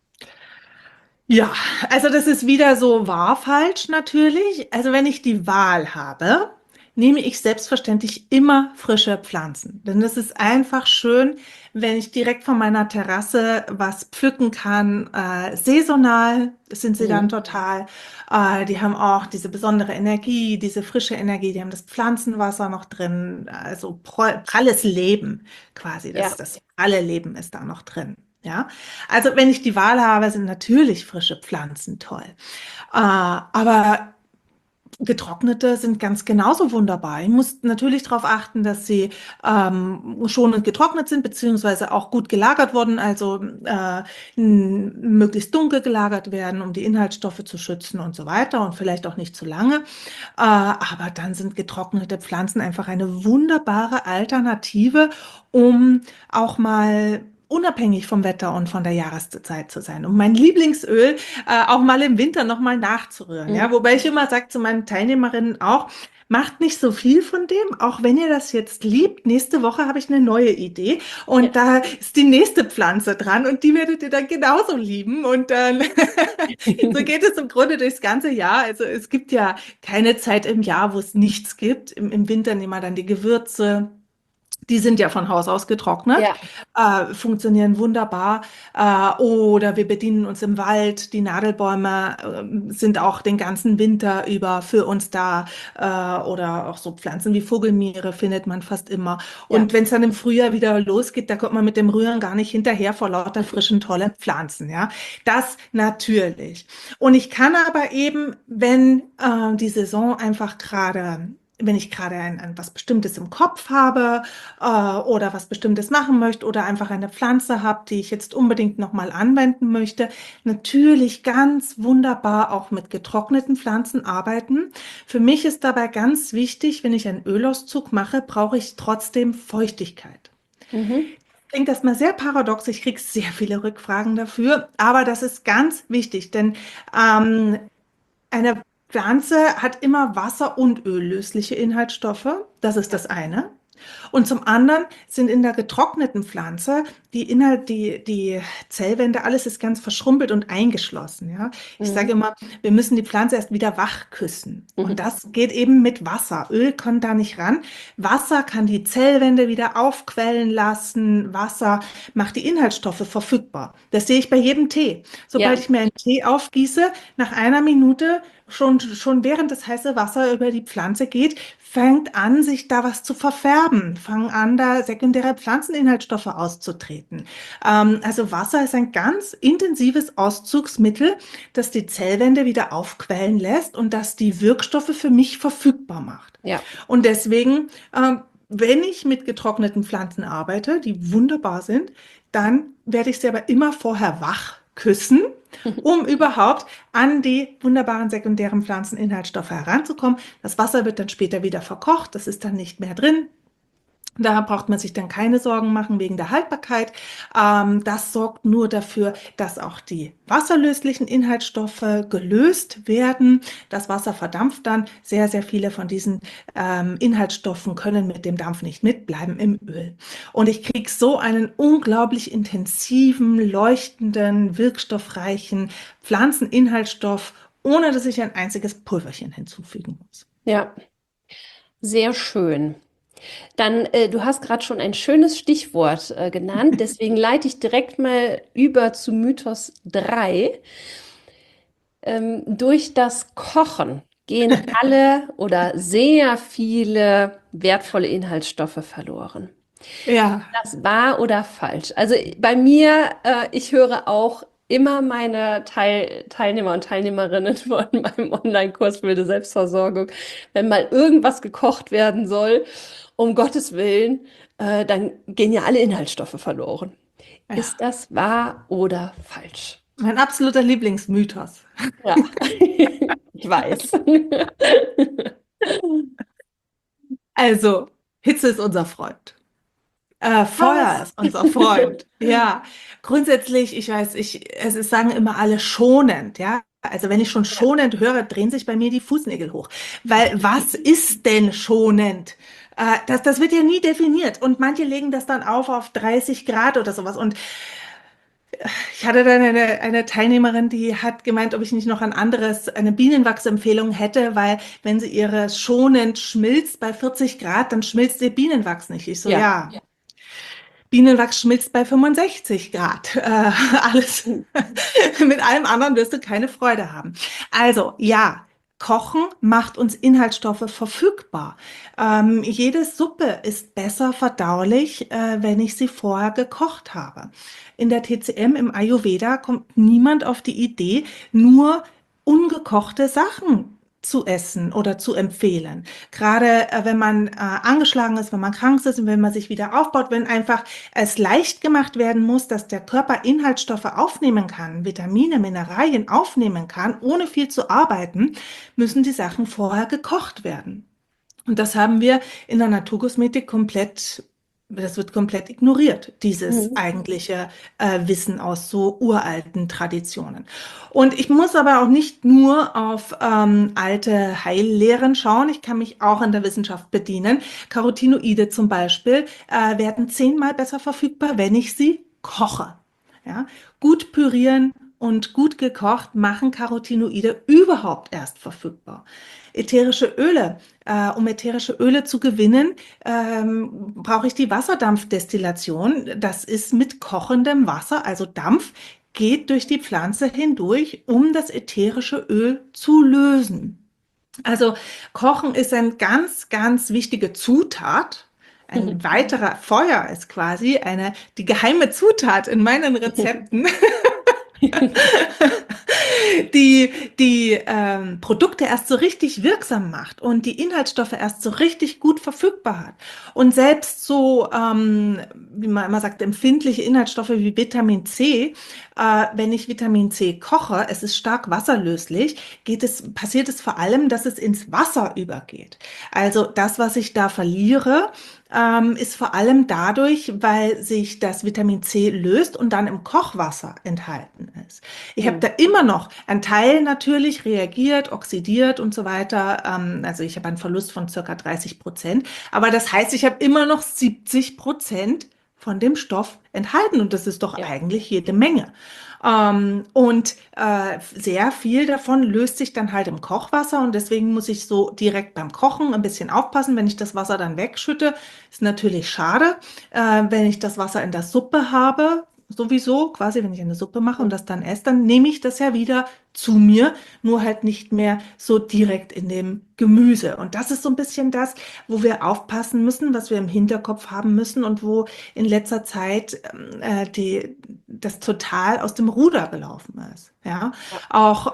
Ja, also das ist wieder so wahr falsch natürlich. Also wenn ich die Wahl habe, nehme ich selbstverständlich immer frische Pflanzen. Denn es ist einfach schön, wenn ich direkt von meiner Terrasse was pflücken kann. Saisonal sind sie dann Mhm. total. Die haben auch diese besondere Energie, diese frische Energie. Die haben das Pflanzenwasser noch drin. Also pralles Leben quasi. Ja. Das pralle Leben ist da noch drin. Ja, also wenn ich die Wahl habe, sind natürlich frische Pflanzen toll. Aber getrocknete sind ganz genauso wunderbar. Ich muss natürlich darauf achten, dass sie schonend getrocknet sind, beziehungsweise auch gut gelagert wurden, also möglichst dunkel gelagert werden, um die Inhaltsstoffe zu schützen und so weiter und vielleicht auch nicht zu lange. Aber dann sind getrocknete Pflanzen einfach eine wunderbare Alternative, um auch mal unabhängig vom Wetter und von der Jahreszeit zu sein. Und mein Lieblingsöl auch mal im Winter nochmal nachzurühren. Ja? Wobei ich immer sage zu meinen Teilnehmerinnen auch, macht nicht so viel von dem, auch wenn ihr das jetzt liebt. Nächste Woche habe ich eine neue Idee und da ist die nächste Pflanze dran und die werdet ihr dann genauso lieben. Und dann so geht es im Grunde durchs ganze Jahr. Also es gibt ja keine Zeit im Jahr, wo es nichts gibt. Im Winter nehmen wir dann die Gewürze. Die sind ja von Haus aus getrocknet, funktionieren wunderbar. Oder wir bedienen uns im Wald. Die Nadelbäume sind auch den ganzen Winter über für uns da. Oder auch so Pflanzen wie Vogelmiere findet man fast immer. Und wenn es dann im Frühjahr wieder losgeht, da kommt man mit dem Rühren gar nicht hinterher vor lauter frischen, tollen Pflanzen. Ja, das natürlich. Und ich kann aber eben, wenn die Saison einfach gerade wenn ich gerade ein was Bestimmtes im Kopf habe oder was Bestimmtes machen möchte oder einfach eine Pflanze habe, die ich jetzt unbedingt nochmal anwenden möchte, natürlich ganz wunderbar auch mit getrockneten Pflanzen arbeiten. Für mich ist dabei ganz wichtig, wenn ich einen Ölauszug mache, brauche ich trotzdem Feuchtigkeit. Klingt erstmal sehr paradox, ich kriege sehr viele Rückfragen dafür, aber das ist ganz wichtig, denn eine Pflanze hat immer Wasser- und öllösliche Inhaltsstoffe. Das ist das eine. Und zum anderen sind in der getrockneten Pflanze die Zellwände, alles ist ganz verschrumpelt und eingeschlossen. Ja? Ich sage immer, wir müssen die Pflanze erst wieder wach küssen. Und das geht eben mit Wasser. Öl kommt da nicht ran. Wasser kann die Zellwände wieder aufquellen lassen. Wasser macht die Inhaltsstoffe verfügbar. Das sehe ich bei jedem Tee. Sobald ich mir einen Tee aufgieße, nach einer Minute schon während das heiße Wasser über die Pflanze geht, fängt an, sich da was zu verfärben, fangen an, da sekundäre Pflanzeninhaltsstoffe auszutreten. Also Wasser ist ein ganz intensives Auszugsmittel, das die Zellwände wieder aufquellen lässt und das die Wirkstoffe für mich verfügbar macht. Und deswegen, wenn ich mit getrockneten Pflanzen arbeite, die wunderbar sind, dann werde ich sie aber immer vorher wach küssen, um überhaupt an die wunderbaren sekundären Pflanzeninhaltsstoffe heranzukommen. Das Wasser wird dann später wieder verkocht, das ist dann nicht mehr drin. Da braucht man sich dann keine Sorgen machen wegen der Haltbarkeit. Das sorgt nur dafür, dass auch die wasserlöslichen Inhaltsstoffe gelöst werden. Das Wasser verdampft dann. Sehr, sehr viele von diesen Inhaltsstoffen können mit dem Dampf nicht mitbleiben im Öl. Und ich kriege so einen unglaublich intensiven, leuchtenden, wirkstoffreichen Pflanzeninhaltsstoff, ohne dass ich ein einziges Pulverchen hinzufügen muss. Ja, sehr schön. Dann, du hast gerade schon ein schönes Stichwort genannt, deswegen leite ich direkt mal über zu Mythos 3. Durch das Kochen gehen alle oder sehr viele wertvolle Inhaltsstoffe verloren. Ja. Das wahr oder falsch? Also bei mir, ich höre auch immer meine Teilnehmer und Teilnehmerinnen von meinem Online-Kurs Wilde Selbstversorgung, wenn mal irgendwas gekocht werden soll, um Gottes Willen, dann gehen ja alle Inhaltsstoffe verloren. Ja. Ist das wahr oder falsch? Mein absoluter Lieblingsmythos. Ja, ich weiß. Also, Hitze ist unser Freund. Feuer ist unser Freund. Ja, grundsätzlich, ich weiß, sagen immer alle schonend, ja. Also wenn ich schon schonend höre, drehen sich bei mir die Fußnägel hoch. Weil was ist denn schonend? Das wird ja nie definiert. Und manche legen das dann auf 30 Grad oder sowas. Und ich hatte dann eine Teilnehmerin, die hat gemeint, ob ich nicht noch eine Bienenwachsempfehlung hätte, weil wenn sie ihre schonend schmilzt bei 40 Grad, dann schmilzt ihr Bienenwachs nicht. Ich so, ja. Bienenwachs schmilzt bei 65 Grad. Alles mit allem anderen wirst du keine Freude haben. Also ja, Kochen macht uns Inhaltsstoffe verfügbar. Jede Suppe ist besser verdaulich, wenn ich sie vorher gekocht habe. In der TCM, im Ayurveda, kommt niemand auf die Idee, nur ungekochte Sachen zu essen oder zu empfehlen. Gerade wenn man angeschlagen ist, wenn man krank ist und wenn man sich wieder aufbaut, wenn einfach es leicht gemacht werden muss, dass der Körper Inhaltsstoffe aufnehmen kann, Vitamine, Mineralien aufnehmen kann, ohne viel zu arbeiten, müssen die Sachen vorher gekocht werden. Und das haben wir in der Naturkosmetik komplett Das wird komplett ignoriert, dieses Mhm. eigentliche Wissen aus so uralten Traditionen. Und ich muss aber auch nicht nur auf alte Heillehren schauen, ich kann mich auch in der Wissenschaft bedienen. Carotinoide zum Beispiel werden 10-mal besser verfügbar, wenn ich sie koche. Ja? Gut pürieren und gut gekocht machen Carotinoide überhaupt erst verfügbar. Ätherische Öle, um ätherische Öle zu gewinnen, brauche ich die Wasserdampfdestillation. Das ist mit kochendem Wasser, also Dampf, geht durch die Pflanze hindurch, um das ätherische Öl zu lösen. Also Kochen ist eine ganz, ganz wichtige Zutat. Ein weiterer Feuer ist quasi die geheime Zutat in meinen Rezepten. Die Produkte erst so richtig wirksam macht und die Inhaltsstoffe erst so richtig gut verfügbar hat. Und selbst so, wie man immer sagt, empfindliche Inhaltsstoffe wie Vitamin C, wenn ich Vitamin C koche, es ist stark wasserlöslich, passiert es vor allem, dass es ins Wasser übergeht. Also das, was ich da verliere, ist vor allem dadurch, weil sich das Vitamin C löst und dann im Kochwasser enthalten ist. Ich habe da immer noch ein Teil natürlich reagiert, oxidiert und so weiter. Also ich habe einen Verlust von circa 30%. Aber das heißt, ich habe immer noch 70% von dem Stoff enthalten. Und das ist doch Ja. eigentlich jede Menge. Und sehr viel davon löst sich dann halt im Kochwasser. Und deswegen muss ich so direkt beim Kochen ein bisschen aufpassen. Wenn ich das Wasser dann wegschütte, ist natürlich schade. Wenn ich das Wasser in der Suppe habe, sowieso, quasi, wenn ich eine Suppe mache und das dann esse, dann nehme ich das ja wieder zu mir, nur halt nicht mehr so direkt in dem Gemüse. Und das ist so ein bisschen das, wo wir aufpassen müssen, was wir im Hinterkopf haben müssen und wo in letzter Zeit das total aus dem Ruder gelaufen ist. Ja, auch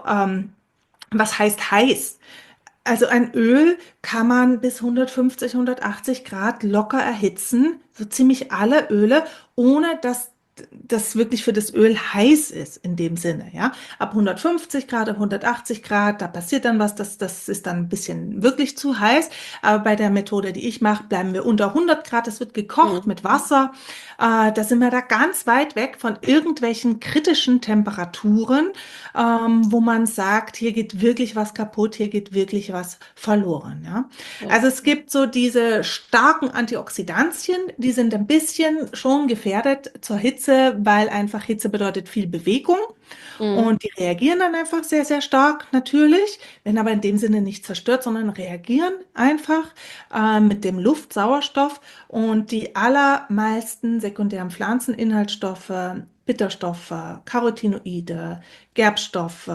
was heißt heiß? Also ein Öl kann man bis 150, 180 Grad locker erhitzen, so ziemlich alle Öle, ohne dass das wirklich für das Öl heiß ist in dem Sinne, ja. Ab 150 Grad, ab 180 Grad, da passiert dann was, das ist dann ein bisschen wirklich zu heiß. Aber bei der Methode, die ich mache, bleiben wir unter 100 Grad. Das wird gekocht mit Wasser. Da sind wir da ganz weit weg von irgendwelchen kritischen Temperaturen, wo man sagt, hier geht wirklich was kaputt, hier geht wirklich was verloren, ja. Also es gibt so diese starken Antioxidantien, die sind ein bisschen schon gefährdet zur Hitze, weil einfach Hitze bedeutet viel Bewegung und die reagieren dann einfach sehr, sehr stark natürlich, werden aber in dem Sinne nicht zerstört, sondern reagieren einfach mit dem Luftsauerstoff und die allermeisten sekundären Pflanzeninhaltsstoffe, Bitterstoffe, Carotinoide, Gerbstoffe,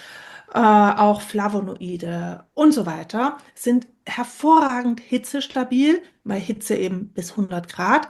auch Flavonoide und so weiter, sind hervorragend hitzestabil, bei Hitze eben bis 100 Grad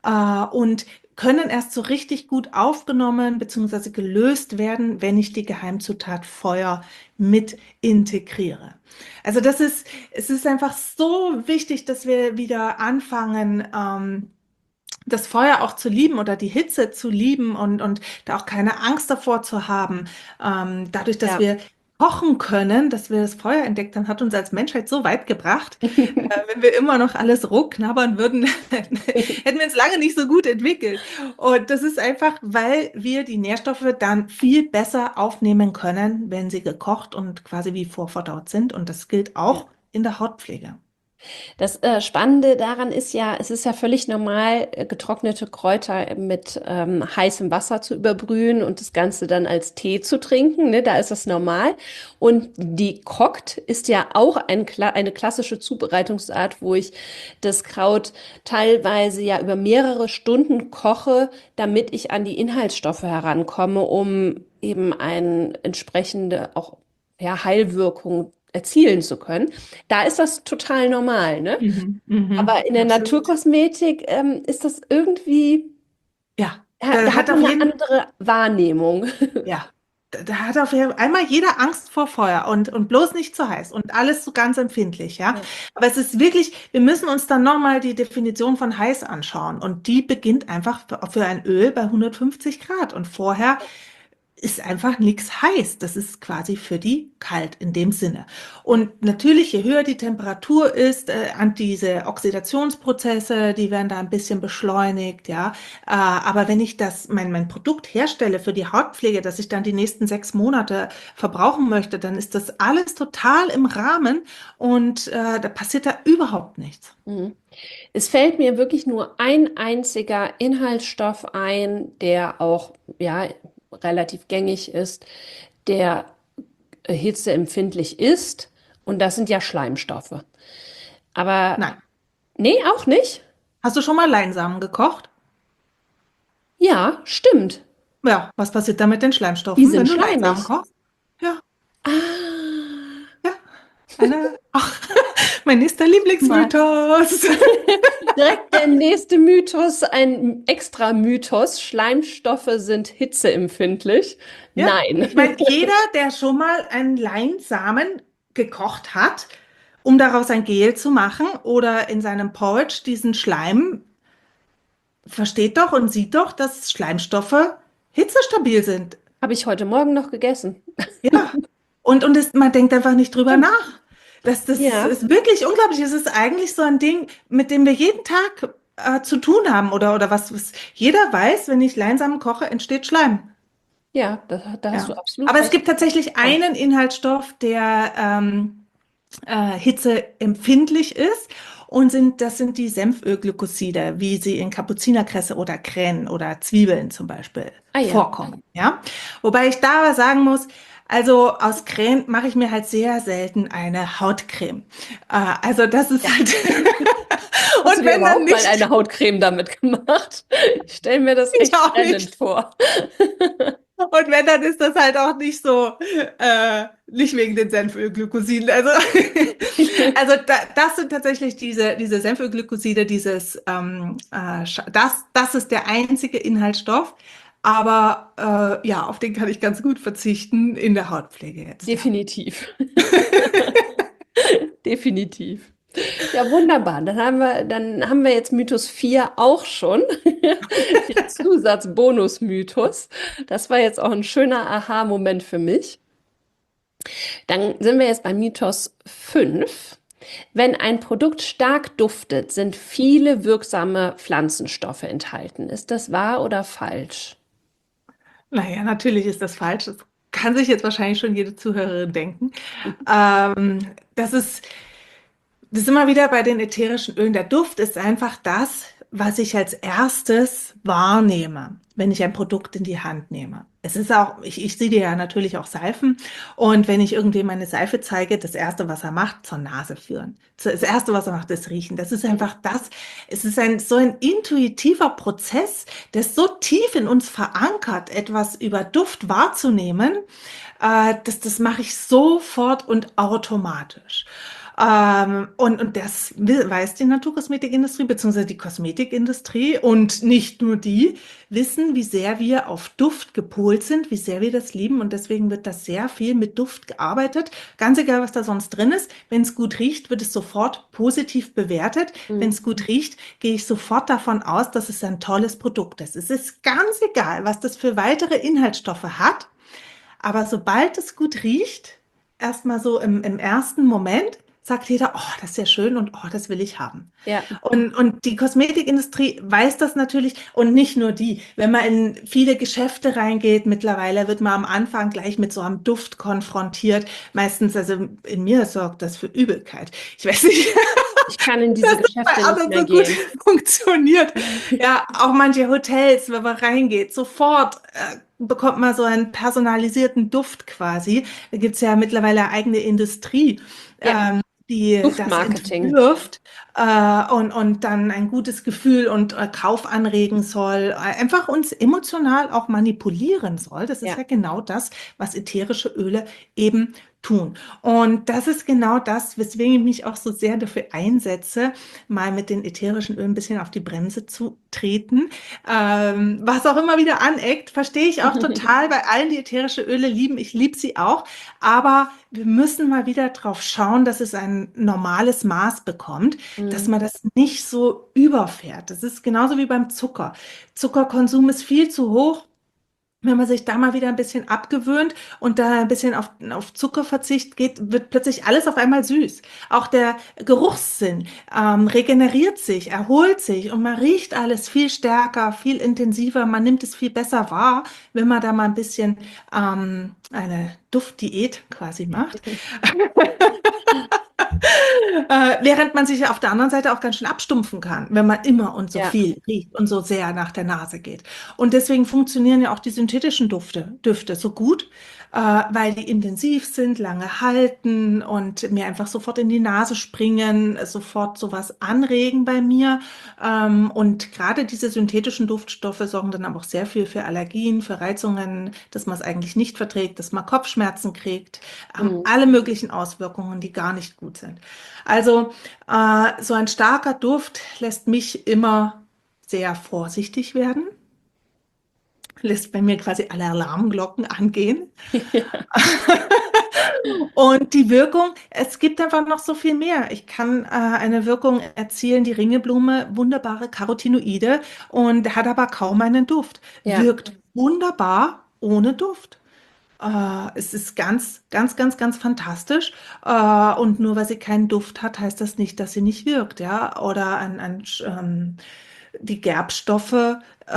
und können erst so richtig gut aufgenommen bzw. gelöst werden, wenn ich die Geheimzutat Feuer mit integriere. Also es ist einfach so wichtig, dass wir wieder anfangen, das Feuer auch zu lieben oder die Hitze zu lieben und da auch keine Angst davor zu haben. Dadurch, dass Ja. wir kochen können, dass wir das Feuer entdeckt haben, hat uns als Menschheit so weit gebracht. Wenn wir immer noch alles roh knabbern würden, hätten wir uns lange nicht so gut entwickelt. Und das ist einfach, weil wir die Nährstoffe dann viel besser aufnehmen können, wenn sie gekocht und quasi wie vorverdaut sind. Und das gilt auch in der Hautpflege. Das Spannende daran ist ja, es ist ja völlig normal, getrocknete Kräuter mit heißem Wasser zu überbrühen und das Ganze dann als Tee zu trinken. Ne? Da ist das normal. Und die Kokt ist ja auch eine klassische Zubereitungsart, wo ich das Kraut teilweise ja über mehrere Stunden koche, damit ich an die Inhaltsstoffe herankomme, um eben eine entsprechende auch ja, Heilwirkung erzielen zu können. Da ist das total normal, ne? Aber in der Absolut. Naturkosmetik ist das irgendwie, Ja, da hat hat man auf eine jeden andere Wahrnehmung. Ja, da hat auf jeden einmal jeder Angst vor Feuer und bloß nicht zu heiß und alles so ganz empfindlich, ja. Ja. Aber es ist wirklich, wir müssen uns dann nochmal die Definition von heiß anschauen und die beginnt einfach für ein Öl bei 150 Grad und vorher ist einfach nichts heiß. Das ist quasi für die kalt in dem Sinne. Und natürlich, je höher die Temperatur ist, diese Oxidationsprozesse, die werden da ein bisschen beschleunigt, ja. Aber wenn ich mein Produkt herstelle für die Hautpflege, das ich dann die nächsten 6 Monate verbrauchen möchte, dann ist das alles total im Rahmen und da passiert da überhaupt nichts. Mhm. Es fällt mir wirklich nur ein einziger Inhaltsstoff ein, der auch ja, relativ gängig ist, der hitzeempfindlich ist. Und das sind ja Schleimstoffe. Aber Nein. nee, auch nicht? Hast du schon mal Leinsamen gekocht? Ja, stimmt. Ja, was passiert da mit den Die Schleimstoffen, sind wenn du Leinsamen schleimig. kochst? Ja, Ah, ja. Ach, mein nächster mal. Lieblingsmythos. Direkt der nächste Mythos, ein extra Mythos. Schleimstoffe sind hitzeempfindlich. Ja, Nein. ich meine, jeder, der schon mal einen Leinsamen gekocht hat, um daraus ein Gel zu machen oder in seinem Porridge diesen Schleim, versteht doch und sieht doch, dass Schleimstoffe hitzestabil sind. Habe ich heute Morgen noch gegessen. Ja, man denkt einfach nicht drüber nach. Das Ja, ist wirklich unglaublich. Es ist eigentlich so ein Ding, mit dem wir jeden Tag zu tun haben oder was jeder weiß, wenn ich Leinsamen koche, entsteht Schleim. ja, da hast du Ja. absolut Aber es recht. gibt tatsächlich einen Inhaltsstoff, der hitzeempfindlich ist. Und das sind die Senfölglykoside, wie sie in Kapuzinerkresse oder Krähen oder Zwiebeln zum Beispiel Ah ja. vorkommen. Ja? Wobei ich da aber sagen muss, also aus Krähen mache ich mir halt sehr selten eine Hautcreme. Also das ist Ja. halt. Hast du Und dir wenn dann überhaupt mal nicht, eine Hautcreme damit gemacht? Ich stelle mir das ich echt auch brennend nicht. vor. Und wenn, dann ist das halt auch nicht so, nicht wegen den Senfölglykosiden. Das sind tatsächlich diese Senfölglykoside, das ist der einzige Inhaltsstoff. Aber ja, auf den kann ich ganz gut verzichten in der Hautpflege jetzt, ja. Definitiv. Definitiv. Ja, wunderbar. Dann haben wir jetzt Mythos 4 auch schon. Der Zusatz-Bonus-Mythos. Das war jetzt auch ein schöner Aha-Moment für mich. Dann sind wir jetzt bei Mythos 5. Wenn ein Produkt stark duftet, sind viele wirksame Pflanzenstoffe enthalten. Ist das wahr oder falsch? Naja, natürlich ist das falsch. Das kann sich jetzt wahrscheinlich schon jede Zuhörerin denken. Ähm, das ist Das ist immer wieder bei den ätherischen Ölen. Der Duft ist einfach das, was ich als erstes wahrnehme, wenn ich ein Produkt in die Hand nehme. Es ist auch, ich sehe dir ja natürlich auch Seifen. Und wenn ich irgendwem eine Seife zeige, das Erste, was er macht, zur Nase führen. Das Erste, was er macht, ist riechen. Das ist einfach das. Es ist so ein intuitiver Prozess, der ist so tief in uns verankert, etwas über Duft wahrzunehmen. Das mache ich sofort und automatisch. Und das weiß die Naturkosmetikindustrie beziehungsweise die Kosmetikindustrie und nicht nur die, wissen, wie sehr wir auf Duft gepolt sind, wie sehr wir das lieben und deswegen wird das sehr viel mit Duft gearbeitet. Ganz egal, was da sonst drin ist. Wenn es gut riecht, wird es sofort positiv bewertet. Wenn es gut riecht, gehe ich sofort davon aus, dass es ein tolles Produkt ist. Es ist ganz egal, was das für weitere Inhaltsstoffe hat, aber sobald es gut riecht, erstmal so im ersten Moment, sagt jeder, oh, das ist ja schön und oh, das will ich haben. Ja. Und die Kosmetikindustrie weiß das natürlich und nicht nur die. Wenn man in viele Geschäfte reingeht, mittlerweile wird man am Anfang gleich mit so einem Duft konfrontiert. Meistens, also in mir sorgt das für Übelkeit. Ich weiß nicht, Ich kann in diese dass das bei Geschäfte nicht anderen mehr so gut gehen. funktioniert. Ja, auch manche Hotels, wenn man reingeht, sofort bekommt man so einen personalisierten Duft quasi. Da gibt's ja mittlerweile eine eigene Industrie, Ja, die das Duftmarketing. entwirft und dann ein gutes Gefühl und Kauf anregen soll, einfach uns emotional auch manipulieren soll. Das ist Ja. ja genau das, was ätherische Öle eben tun. Und das ist genau das, weswegen ich mich auch so sehr dafür einsetze, mal mit den ätherischen Ölen ein bisschen auf die Bremse zu treten. Was auch immer wieder aneckt, verstehe ich auch total bei allen, die ätherische Öle lieben. Ich liebe sie auch. Aber wir müssen mal wieder drauf schauen, dass es ein normales Maß bekommt, dass man das nicht so überfährt. Das ist genauso wie beim Zucker. Zuckerkonsum ist viel zu hoch. Wenn man sich da mal wieder ein bisschen abgewöhnt und da ein bisschen auf Zuckerverzicht geht, wird plötzlich alles auf einmal süß. Auch der Geruchssinn regeneriert sich, erholt sich und man riecht alles viel stärker, viel intensiver. Man nimmt es viel besser wahr, wenn man da mal ein bisschen eine Duftdiät quasi macht. Während man sich auf der anderen Seite auch ganz schön abstumpfen kann, wenn man immer und so Ja. viel riecht und so sehr nach der Nase geht. Und deswegen funktionieren ja auch die synthetischen Düfte so gut, weil die intensiv sind, lange halten und mir einfach sofort in die Nase springen, sofort sowas anregen bei mir. Und gerade diese synthetischen Duftstoffe sorgen dann aber auch sehr viel für Allergien, für Reizungen, dass man es eigentlich nicht verträgt, dass man Kopfschmerzen kriegt, haben Mhm. alle möglichen Auswirkungen, die gar nicht gut sind. Also so ein starker Duft lässt mich immer sehr vorsichtig werden, lässt bei mir quasi alle Alarmglocken angehen. Und die Wirkung, es gibt einfach noch so viel mehr. Ich kann eine Wirkung erzielen, die Ringelblume, wunderbare Carotinoide und hat aber kaum einen Duft. Ja. Wirkt wunderbar ohne Duft. Es ist ganz, ganz, ganz, ganz fantastisch. Und nur weil sie keinen Duft hat, heißt das nicht, dass sie nicht wirkt, ja. Oder die Gerbstoffe,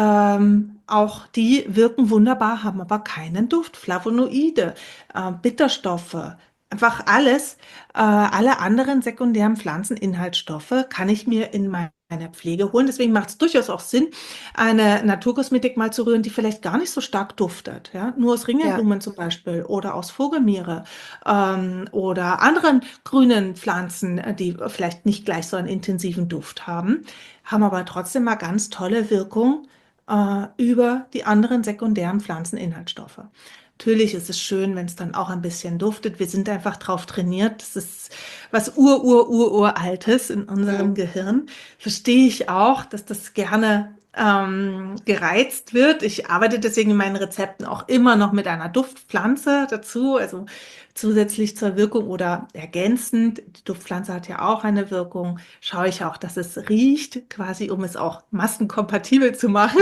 auch die wirken wunderbar, haben aber keinen Duft. Flavonoide, Bitterstoffe, einfach alles, alle anderen sekundären Pflanzeninhaltsstoffe kann ich mir in meine Pflege holen. Deswegen macht es durchaus auch Sinn, eine Naturkosmetik mal zu rühren, die vielleicht gar nicht so stark duftet. Ja? Nur aus Ja. Ringelblumen zum Beispiel oder aus Vogelmiere oder anderen grünen Pflanzen, die vielleicht nicht gleich so einen intensiven Duft haben, haben aber trotzdem mal ganz tolle Wirkung über die anderen sekundären Pflanzeninhaltsstoffe. Natürlich ist es schön, wenn es dann auch ein bisschen duftet. Wir sind einfach drauf trainiert. Das ist was Uraltes in unserem Mhm. Gehirn. Verstehe ich auch, dass das gerne gereizt wird. Ich arbeite deswegen in meinen Rezepten auch immer noch mit einer Duftpflanze dazu, also zusätzlich zur Wirkung oder ergänzend. Die Duftpflanze hat ja auch eine Wirkung. Schaue ich auch, dass es riecht, quasi um es auch massenkompatibel zu machen.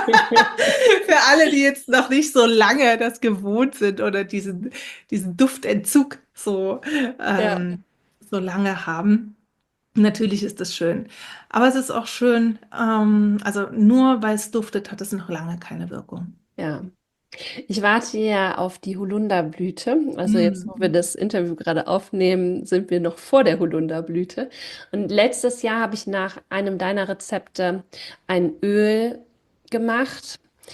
Für alle, die jetzt noch nicht so lange das gewohnt sind oder diesen Duftentzug Ja. so lange haben. Natürlich ist das schön. Aber es ist auch schön, also nur weil es duftet, hat es noch lange keine Wirkung. Ja. Ich warte ja auf die Holunderblüte. Also jetzt, wo wir Mhm. das Interview gerade aufnehmen, sind wir noch vor der Holunderblüte. Und letztes Jahr habe ich nach einem deiner Rezepte ein Öl gemacht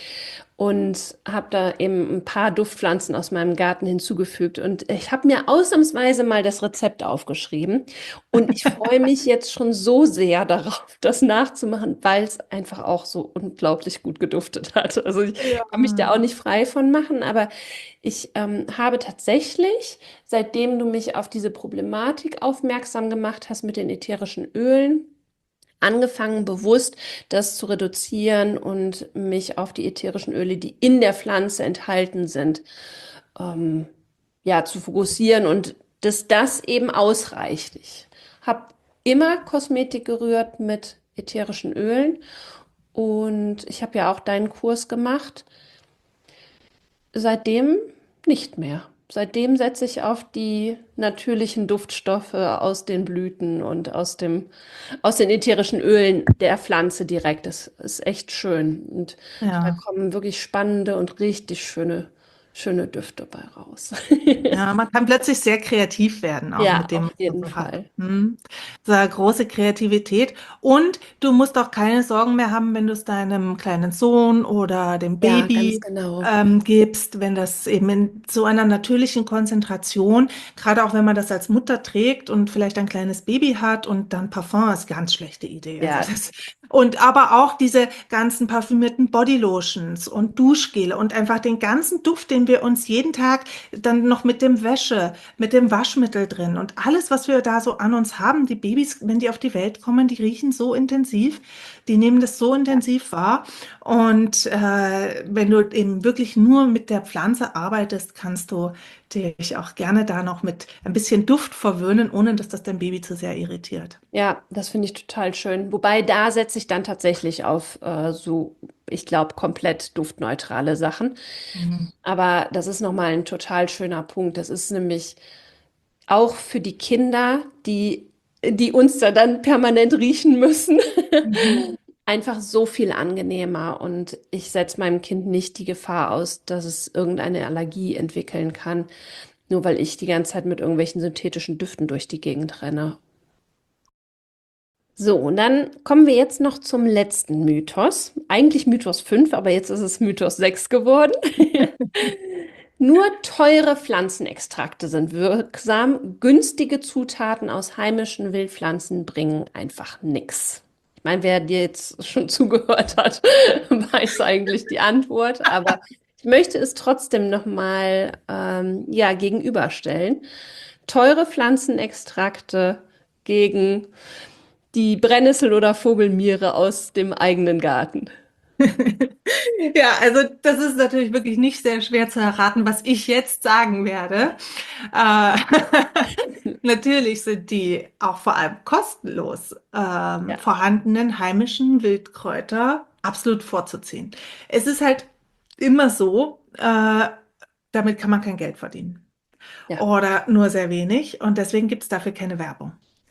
und habe da eben ein paar Duftpflanzen aus meinem Garten hinzugefügt. Und ich habe mir ausnahmsweise mal das Rezept aufgeschrieben. Und ich freue mich jetzt schon so sehr darauf, das nachzumachen, weil es einfach auch so unglaublich gut geduftet hat. Also ich Ja. kann mich da auch nicht frei von machen, aber ich habe tatsächlich, seitdem du mich auf diese Problematik aufmerksam gemacht hast mit den ätherischen Ölen, angefangen, bewusst das zu reduzieren und mich auf die ätherischen Öle, die in der Pflanze enthalten sind, ähm, ja, zu fokussieren und dass das eben ausreicht. Ich habe immer Kosmetik gerührt mit ätherischen Ölen und ich habe ja auch deinen Kurs gemacht. Seitdem nicht mehr. Seitdem setze ich auf die natürlichen Duftstoffe aus den Blüten und aus den ätherischen Ölen der Pflanze direkt. Das ist echt schön. Und da Ja. kommen wirklich spannende und richtig schöne Düfte bei raus. Ja, man kann plötzlich sehr kreativ werden, auch Ja, mit dem, auf was man jeden so hat. Fall. So eine große Kreativität. Und du musst auch keine Sorgen mehr haben, wenn du es deinem kleinen Sohn oder dem Ja, ganz Baby genau. gibst, wenn das eben in so einer natürlichen Konzentration, gerade auch wenn man das als Mutter trägt und vielleicht ein kleines Baby hat und dann Parfum ist ganz schlechte Idee. Also Ja, und aber auch diese ganzen parfümierten Bodylotions und Duschgele und einfach den ganzen Duft, den wir uns jeden Tag dann noch mit dem Waschmittel drin und alles, was wir da so an uns haben, die Babys, wenn die auf die Welt kommen, die riechen so intensiv, die nehmen das so intensiv wahr. Und wenn du eben wirklich nur mit der Pflanze arbeitest, kannst du die ich auch gerne da noch mit ein bisschen Duft verwöhnen, ohne dass das dein Baby zu sehr irritiert. Ja, das finde ich total schön. Wobei da setze ich dann tatsächlich auf so, ich glaube, komplett duftneutrale Sachen. Mhm. Aber das ist nochmal ein total schöner Punkt. Das ist nämlich auch für die Kinder, die uns da dann permanent riechen müssen, Mhm. einfach so viel angenehmer. Und ich setze meinem Kind nicht die Gefahr aus, dass es irgendeine Allergie entwickeln kann, nur weil ich die ganze Zeit mit irgendwelchen synthetischen Düften durch die Gegend renne. So, und dann kommen wir jetzt noch zum letzten Mythos. Eigentlich Mythos 5, aber jetzt ist es Mythos 6 geworden. Nur teure Pflanzenextrakte sind wirksam. Günstige Zutaten aus heimischen Wildpflanzen bringen einfach nichts. Ich meine, wer dir jetzt schon zugehört hat, weiß eigentlich die Antwort, aber ich möchte es trotzdem nochmal ja, gegenüberstellen. Teure Pflanzenextrakte gegen die Brennnessel oder Vogelmiere aus dem eigenen Garten. Ja, also das ist natürlich wirklich nicht sehr schwer zu erraten, was ich jetzt sagen werde. Äh, Natürlich sind die auch vor allem kostenlos Ja, vorhandenen heimischen Wildkräuter absolut vorzuziehen. Es ist halt immer so, damit kann man kein Geld verdienen ja. oder nur sehr wenig und deswegen gibt es dafür keine Werbung.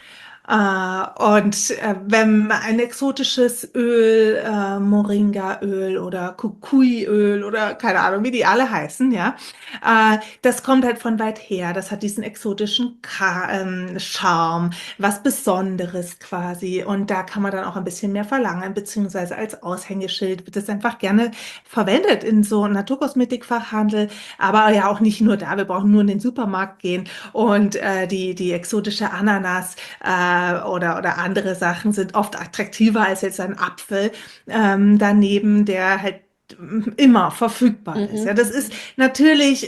Wenn ein exotisches Öl, Moringaöl oder Kukuiöl oder keine Ahnung, wie die alle heißen, ja, das kommt halt von weit her. Das hat diesen exotischen Charme, was Besonderes quasi. Und da kann man dann auch ein bisschen mehr verlangen, beziehungsweise als Aushängeschild wird das einfach gerne verwendet in so Naturkosmetikfachhandel, aber ja auch nicht nur da. Wir brauchen nur in den Supermarkt gehen und die exotische Ananas oder andere Sachen sind oft attraktiver als jetzt ein Apfel daneben, der halt immer verfügbar ist. Ja, Mhm. das ist natürlich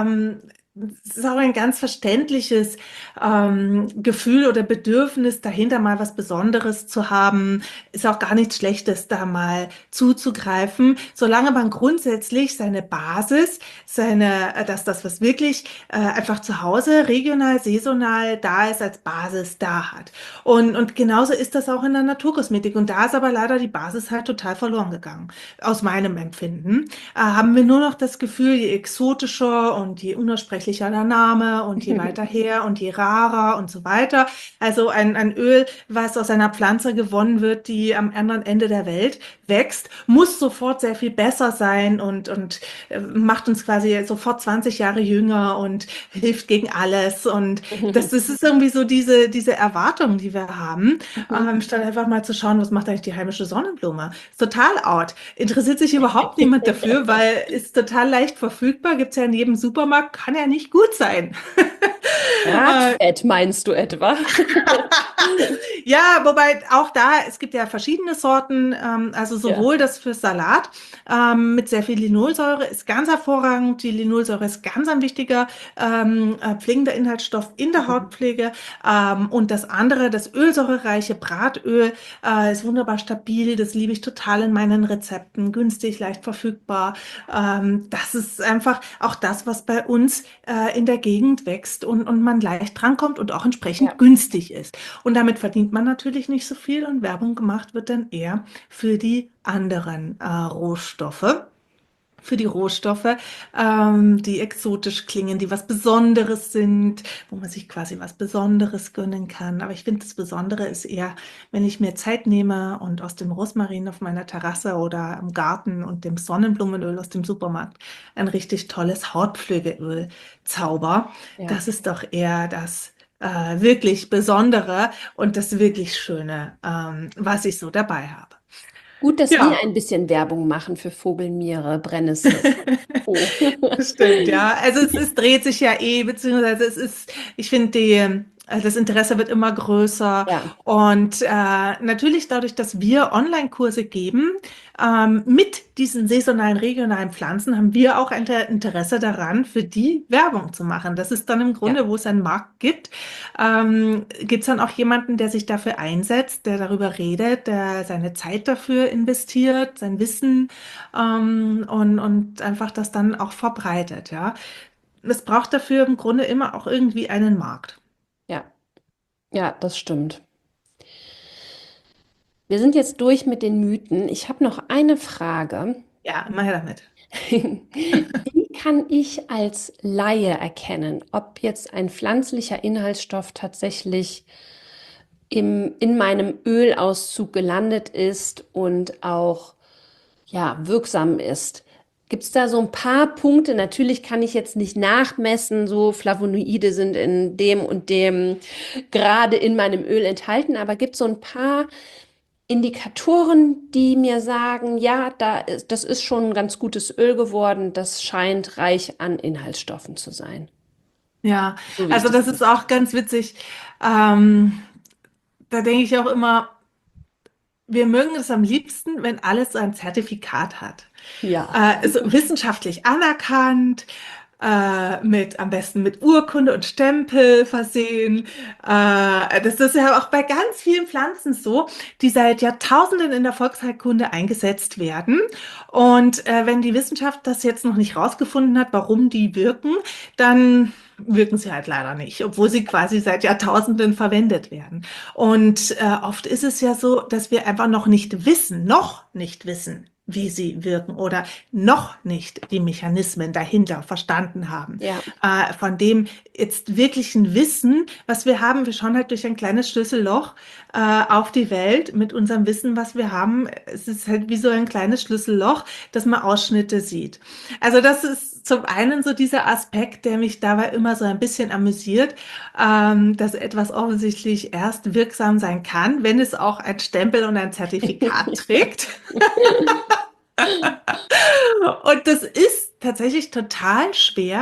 das ist auch ein ganz verständliches Gefühl oder Bedürfnis, dahinter mal was Besonderes zu haben. Ist auch gar nichts Schlechtes, da mal zuzugreifen, solange man grundsätzlich seine Basis, dass das, was wirklich einfach zu Hause regional, saisonal da ist, als Basis da hat. Und genauso ist das auch in der Naturkosmetik. Und da ist aber leider die Basis halt total verloren gegangen, aus meinem Empfinden. Haben wir nur noch das Gefühl, je exotischer und je unaussprechlicher der Name und je weiter her und je rarer und so weiter. Also ein Öl, was aus einer Pflanze gewonnen wird, die am anderen Ende der Welt wächst, muss sofort sehr viel besser sein und macht uns quasi sofort 20 Jahre jünger und hilft gegen alles. Und das ist irgendwie so diese Erwartung, die wir haben, statt einfach mal zu schauen, was macht eigentlich die heimische Sonnenblume. Ist total out. Interessiert sich überhaupt niemand dafür, weil ist total leicht verfügbar, gibt's ja in jedem Supermarkt, kann ja nicht gut sein. Äh, Bratfett meinst du etwa? Ja, wobei auch da, es gibt ja verschiedene Sorten, also Ja. sowohl das für Salat mit sehr viel Linolsäure ist ganz hervorragend. Die Linolsäure ist ganz ein wichtiger pflegender Inhaltsstoff in der Hautpflege. Und das andere, das ölsäurereiche Bratöl, ist wunderbar stabil. Das liebe ich total in meinen Rezepten. Günstig, leicht verfügbar. Das ist einfach auch das, was bei uns in der Gegend wächst und man leicht drankommt und auch entsprechend Ja. günstig ist. Und damit verdient man natürlich nicht so viel und Werbung gemacht wird dann eher für die anderen Rohstoffe. Für die Rohstoffe, die exotisch klingen, die was Besonderes sind, wo man sich quasi was Besonderes gönnen kann. Aber ich finde, das Besondere ist eher, wenn ich mir Zeit nehme und aus dem Rosmarin auf meiner Terrasse oder im Garten und dem Sonnenblumenöl aus dem Supermarkt ein richtig tolles Hautpflegeöl zauber. Ja. Das ist doch eher das wirklich Besondere und das wirklich Schöne, was ich so dabei habe. Gut, dass wir Ja. ein bisschen Werbung machen für Vogelmiere, Brennnessel. Oh. Das stimmt, ja. Also es dreht sich ja beziehungsweise ich finde, das Interesse wird immer größer Ja, und natürlich dadurch, dass wir Online-Kurse geben, mit diesen saisonalen, regionalen Pflanzen haben wir auch ein Interesse daran, für die Werbung zu machen. Das ist dann im ja. Grunde, wo es einen Markt gibt, gibt es dann auch jemanden, der sich dafür einsetzt, der darüber redet, der seine Zeit dafür investiert, sein Wissen und einfach das dann auch verbreitet, ja. es braucht dafür im Grunde immer auch irgendwie einen Markt. Ja, ja, das stimmt. Wir sind jetzt durch mit den Mythen. Ich habe noch eine Frage. Ja, immer her damit. Wie kann ich als Laie erkennen, ob jetzt ein pflanzlicher Inhaltsstoff tatsächlich in meinem Ölauszug gelandet ist und auch ja, wirksam ist? Gibt es da so ein paar Punkte? Natürlich kann ich jetzt nicht nachmessen, so Flavonoide sind in dem und dem gerade in meinem Öl enthalten, aber gibt es so ein paar Indikatoren, die mir sagen, ja, das ist schon ein ganz gutes Öl geworden, das scheint reich an Inhaltsstoffen zu sein, Ja, so wie ich also das das sehe. ist auch ganz witzig. Ähm, Da denke ich auch immer, wir mögen es am liebsten, wenn alles so ein Zertifikat hat. Ja, Ist wissenschaftlich anerkannt, am besten mit Urkunde und Stempel versehen. Das ist ja auch bei ganz vielen Pflanzen so, die seit Jahrtausenden in der Volksheilkunde eingesetzt werden. Und wenn die Wissenschaft das jetzt noch nicht rausgefunden hat, warum die wirken, dann wirken sie halt leider nicht, obwohl sie quasi seit Jahrtausenden verwendet werden. Und oft ist es ja so, dass wir einfach noch nicht wissen, wie sie wirken oder noch nicht die Mechanismen dahinter verstanden haben. ja, Von dem jetzt wirklichen Wissen, was wir haben, wir schauen halt durch ein kleines Schlüsselloch auf die Welt mit unserem Wissen, was wir haben. Es ist halt wie so ein kleines Schlüsselloch, dass man Ausschnitte sieht. Also das ist zum einen so dieser Aspekt, der mich dabei immer so ein bisschen amüsiert, dass etwas offensichtlich erst wirksam sein kann, wenn es auch ein Stempel und ein Zertifikat trägt. Und das ist tatsächlich total schwer,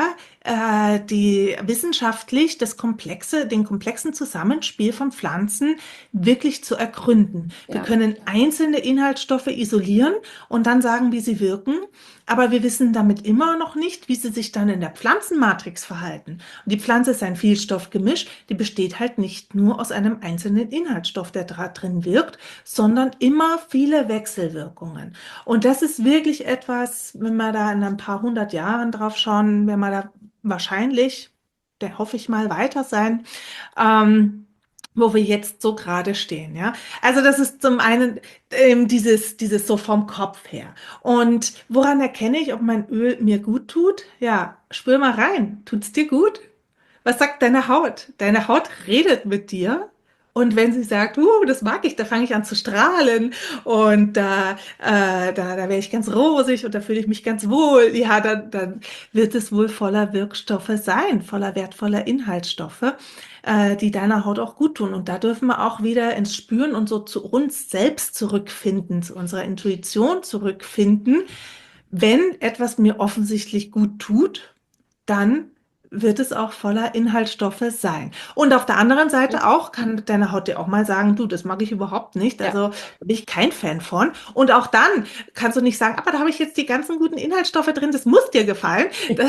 die wissenschaftlich den komplexen Zusammenspiel von Pflanzen wirklich zu ergründen. Wir ja, können einzelne Inhaltsstoffe isolieren und dann sagen, wie sie wirken, aber wir wissen damit immer noch nicht, wie sie sich dann in der Pflanzenmatrix verhalten. Und die Pflanze ist ein Vielstoffgemisch, die besteht halt nicht nur aus einem einzelnen Inhaltsstoff, der da drin wirkt, sondern immer viele Wechselwirkungen. Und das ist wirklich etwas, wenn wir da in ein paar hundert Jahren drauf schauen, wenn wir da wahrscheinlich, der hoffe ich mal, weiter sein, wo wir jetzt so gerade stehen, ja. Also das ist zum einen dieses so vom Kopf her. Und woran erkenne ich, ob mein Öl mir gut tut? Ja, spür mal rein. Tut's dir gut? Was sagt deine Haut? Deine Haut redet mit dir. Und wenn sie sagt, das mag ich, da fange ich an zu strahlen und da werde ich ganz rosig und da fühle ich mich ganz wohl, ja, dann wird es wohl voller Wirkstoffe sein, voller wertvoller Inhaltsstoffe, die deiner Haut auch gut tun. Und da dürfen wir auch wieder ins Spüren und so zu uns selbst zurückfinden, zu unserer Intuition zurückfinden. Wenn etwas mir offensichtlich gut tut, dann wird es auch voller Inhaltsstoffe sein. Und auf der anderen Seite auch, kann deine Haut dir auch mal sagen, du, das mag ich überhaupt nicht, ja. also bin ich kein Fan von. Und auch dann kannst du nicht sagen, aber da habe ich jetzt die ganzen guten Inhaltsstoffe drin, das muss dir gefallen.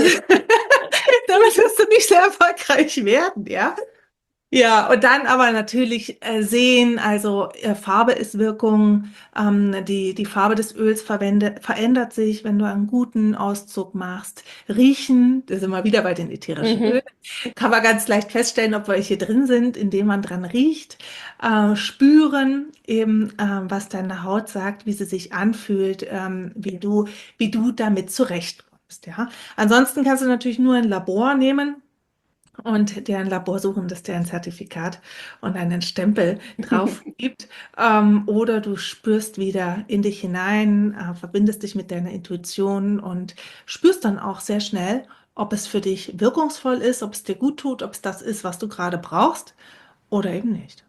Damit wirst du nicht sehr erfolgreich werden, ja. Ja, und dann aber natürlich sehen, also Farbe ist Wirkung, die Farbe des Öls verändert sich, wenn du einen guten Auszug machst. Riechen, da sind wir wieder bei den ätherischen Mhm. Ölen, kann man ganz leicht feststellen, ob welche drin sind, indem man dran riecht. Spüren eben, was deine Haut sagt, wie sie sich anfühlt, wie du damit zurechtkommst, ja. Ansonsten kannst du natürlich nur ein Labor nehmen und dir ein Labor suchen, das dir ein Zertifikat und einen Stempel drauf gibt. Oder du spürst wieder in dich hinein, verbindest dich mit deiner Intuition und spürst dann auch sehr schnell, ob es für dich wirkungsvoll ist, ob es dir gut tut, ob es das ist, was du gerade brauchst oder eben nicht.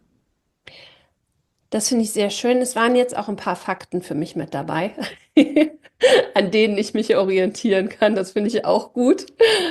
Das finde ich sehr schön. Es waren jetzt auch ein paar Fakten für mich mit dabei, an denen ich mich orientieren kann. Das finde ich auch gut.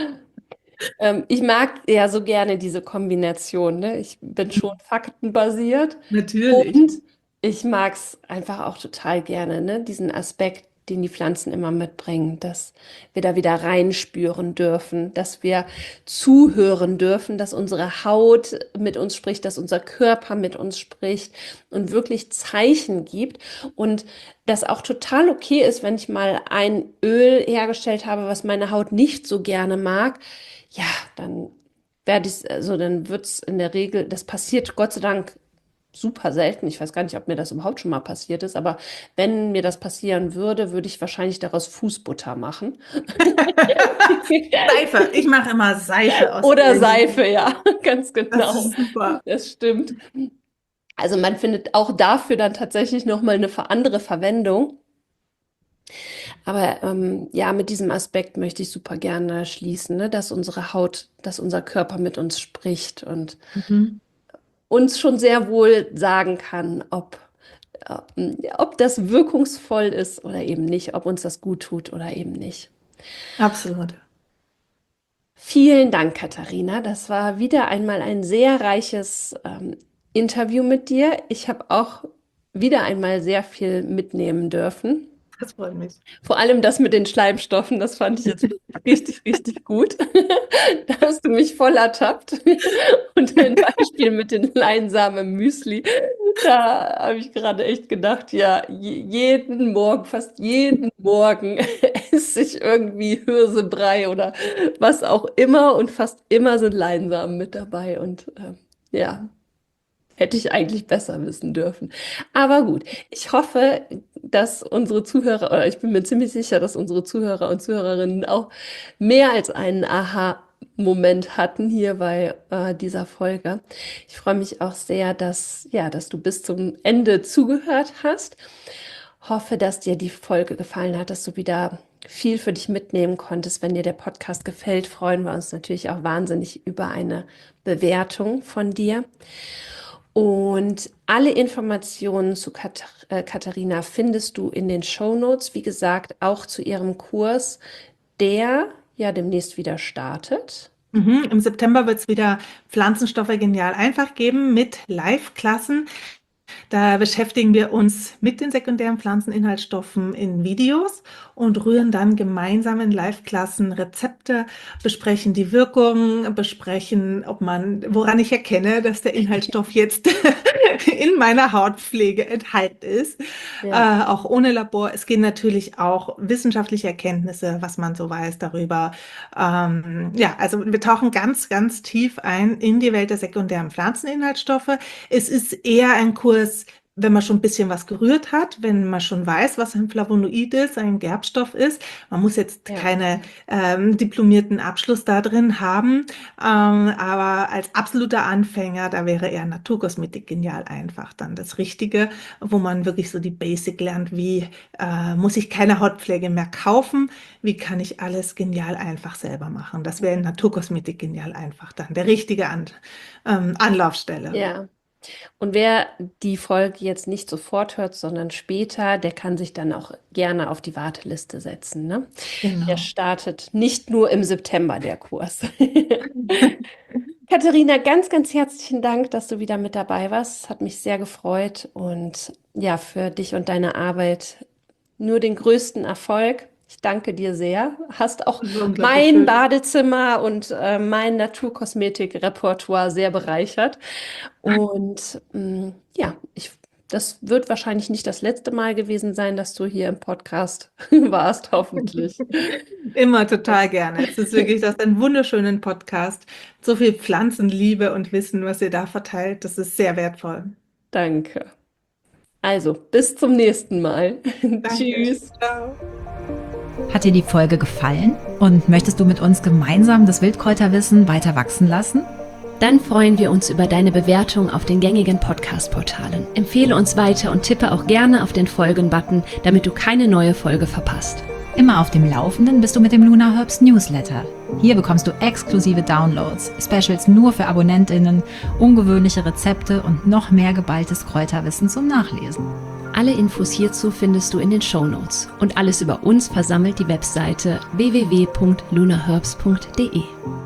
Ich mag ja so gerne diese Kombination, ne? Ich bin schon faktenbasiert Natürlich. und ich mag es einfach auch total gerne, ne? Diesen Aspekt, den die Pflanzen immer mitbringen, dass wir da wieder reinspüren dürfen, dass wir zuhören dürfen, dass unsere Haut mit uns spricht, dass unser Körper mit uns spricht und wirklich Zeichen gibt und das auch total okay ist, wenn ich mal ein Öl hergestellt habe, was meine Haut nicht so gerne mag. ja, dann dann wird es in der Regel, das passiert Gott sei Dank super selten. Ich weiß gar nicht, ob mir das überhaupt schon mal passiert ist, aber wenn mir das passieren würde, würde ich wahrscheinlich daraus Fußbutter machen. Seife. Ich mache immer Seife aus Oder Algen. Seife, ja, ganz Das genau. ist super. Das stimmt. Also man findet auch dafür dann tatsächlich nochmal eine andere Verwendung. Aber ja, mit diesem Aspekt möchte ich super gerne schließen, ne? Dass unsere Haut, dass unser Körper mit uns spricht und Mhm. uns schon sehr wohl sagen kann, ob das wirkungsvoll ist oder eben nicht, ob uns das gut tut oder eben nicht. Absolut. Vielen Dank, Katharina. Das war wieder einmal ein sehr reiches Interview mit dir. Ich habe auch wieder einmal sehr viel mitnehmen dürfen. Das freut mich. Vor allem das mit den Schleimstoffen, das fand ich jetzt richtig, richtig gut. Da hast du mich voll ertappt. Und ein Beispiel mit den Leinsamen Müsli, da habe ich gerade echt gedacht, ja, jeden Morgen, fast jeden Morgen esse ich irgendwie Hirsebrei oder was auch immer und fast immer sind Leinsamen mit dabei und ja. Hätte ich eigentlich besser wissen dürfen. Aber gut, ich hoffe, dass unsere Zuhörer, oder ich bin mir ziemlich sicher, dass unsere Zuhörer und Zuhörerinnen auch mehr als einen Aha-Moment hatten hier bei dieser Folge. Ich freue mich auch sehr, dass du bis zum Ende zugehört hast. Hoffe, dass dir die Folge gefallen hat, dass du wieder viel für dich mitnehmen konntest. Wenn dir der Podcast gefällt, freuen wir uns natürlich auch wahnsinnig über eine Bewertung von dir. Und alle Informationen zu Katharina findest du in den Shownotes. Wie gesagt, auch zu ihrem Kurs, der ja demnächst wieder startet. Im September wird es wieder Pflanzenstoffe genial einfach geben mit Live-Klassen. Da beschäftigen wir uns mit den sekundären Pflanzeninhaltsstoffen in Videos und rühren dann gemeinsam in Live-Klassen Rezepte, besprechen die Wirkung, besprechen, woran ich erkenne, dass der Inhaltsstoff jetzt in meiner Hautpflege enthalten ist, Ja. auch ohne Labor. Es gehen natürlich auch wissenschaftliche Erkenntnisse, was man so weiß darüber. Ja, also wir tauchen ganz, ganz tief ein in die Welt der sekundären Pflanzeninhaltsstoffe. Es ist eher ein Kurs, wenn man schon ein bisschen was gerührt hat, wenn man schon weiß, was ein Flavonoid ist, ein Gerbstoff ist. Man muss jetzt Ja. keine diplomierten Abschluss da drin haben, aber als absoluter Anfänger, da wäre eher Naturkosmetik genial einfach dann das Richtige, wo man wirklich so die Basic lernt, wie muss ich keine Hautpflege mehr kaufen, wie kann ich alles genial einfach selber machen. Das wäre in Naturkosmetik genial einfach dann der richtige Anlaufstelle. Ja. Und wer die Folge jetzt nicht sofort hört, sondern später, der kann sich dann auch gerne auf die Warteliste setzen, ne? Genau. Der startet nicht nur im September, der Kurs. Katharina, ganz, ganz herzlichen Dank, dass du wieder mit dabei warst. Hat mich sehr gefreut und ja, für dich und deine Arbeit nur den größten Erfolg. Ich danke dir sehr. Hast auch Das ist unglaublich mein schön. Badezimmer und mein Naturkosmetik-Repertoire sehr bereichert. Und ja, das wird wahrscheinlich nicht das letzte Mal gewesen sein, dass du hier im Podcast warst, hoffentlich. Immer total gerne. Es ist wirklich das ist ein wunderschöner Podcast. So viel Pflanzenliebe und Wissen, was ihr da verteilt, das ist sehr wertvoll. Danke. Also, bis zum nächsten Mal. Danke. Tschüss. Ciao. Hat dir die Folge gefallen und möchtest du mit uns gemeinsam das Wildkräuterwissen weiter wachsen lassen? Dann freuen wir uns über deine Bewertung auf den gängigen Podcast-Portalen. Empfehle uns weiter und tippe auch gerne auf den Folgen-Button, damit du keine neue Folge verpasst. Immer auf dem Laufenden bist du mit dem Luna Herbs Newsletter. Hier bekommst du exklusive Downloads, Specials nur für AbonnentInnen, ungewöhnliche Rezepte und noch mehr geballtes Kräuterwissen zum Nachlesen. Alle Infos hierzu findest du in den Shownotes. Und alles über uns versammelt die Webseite www.lunaherbs.de.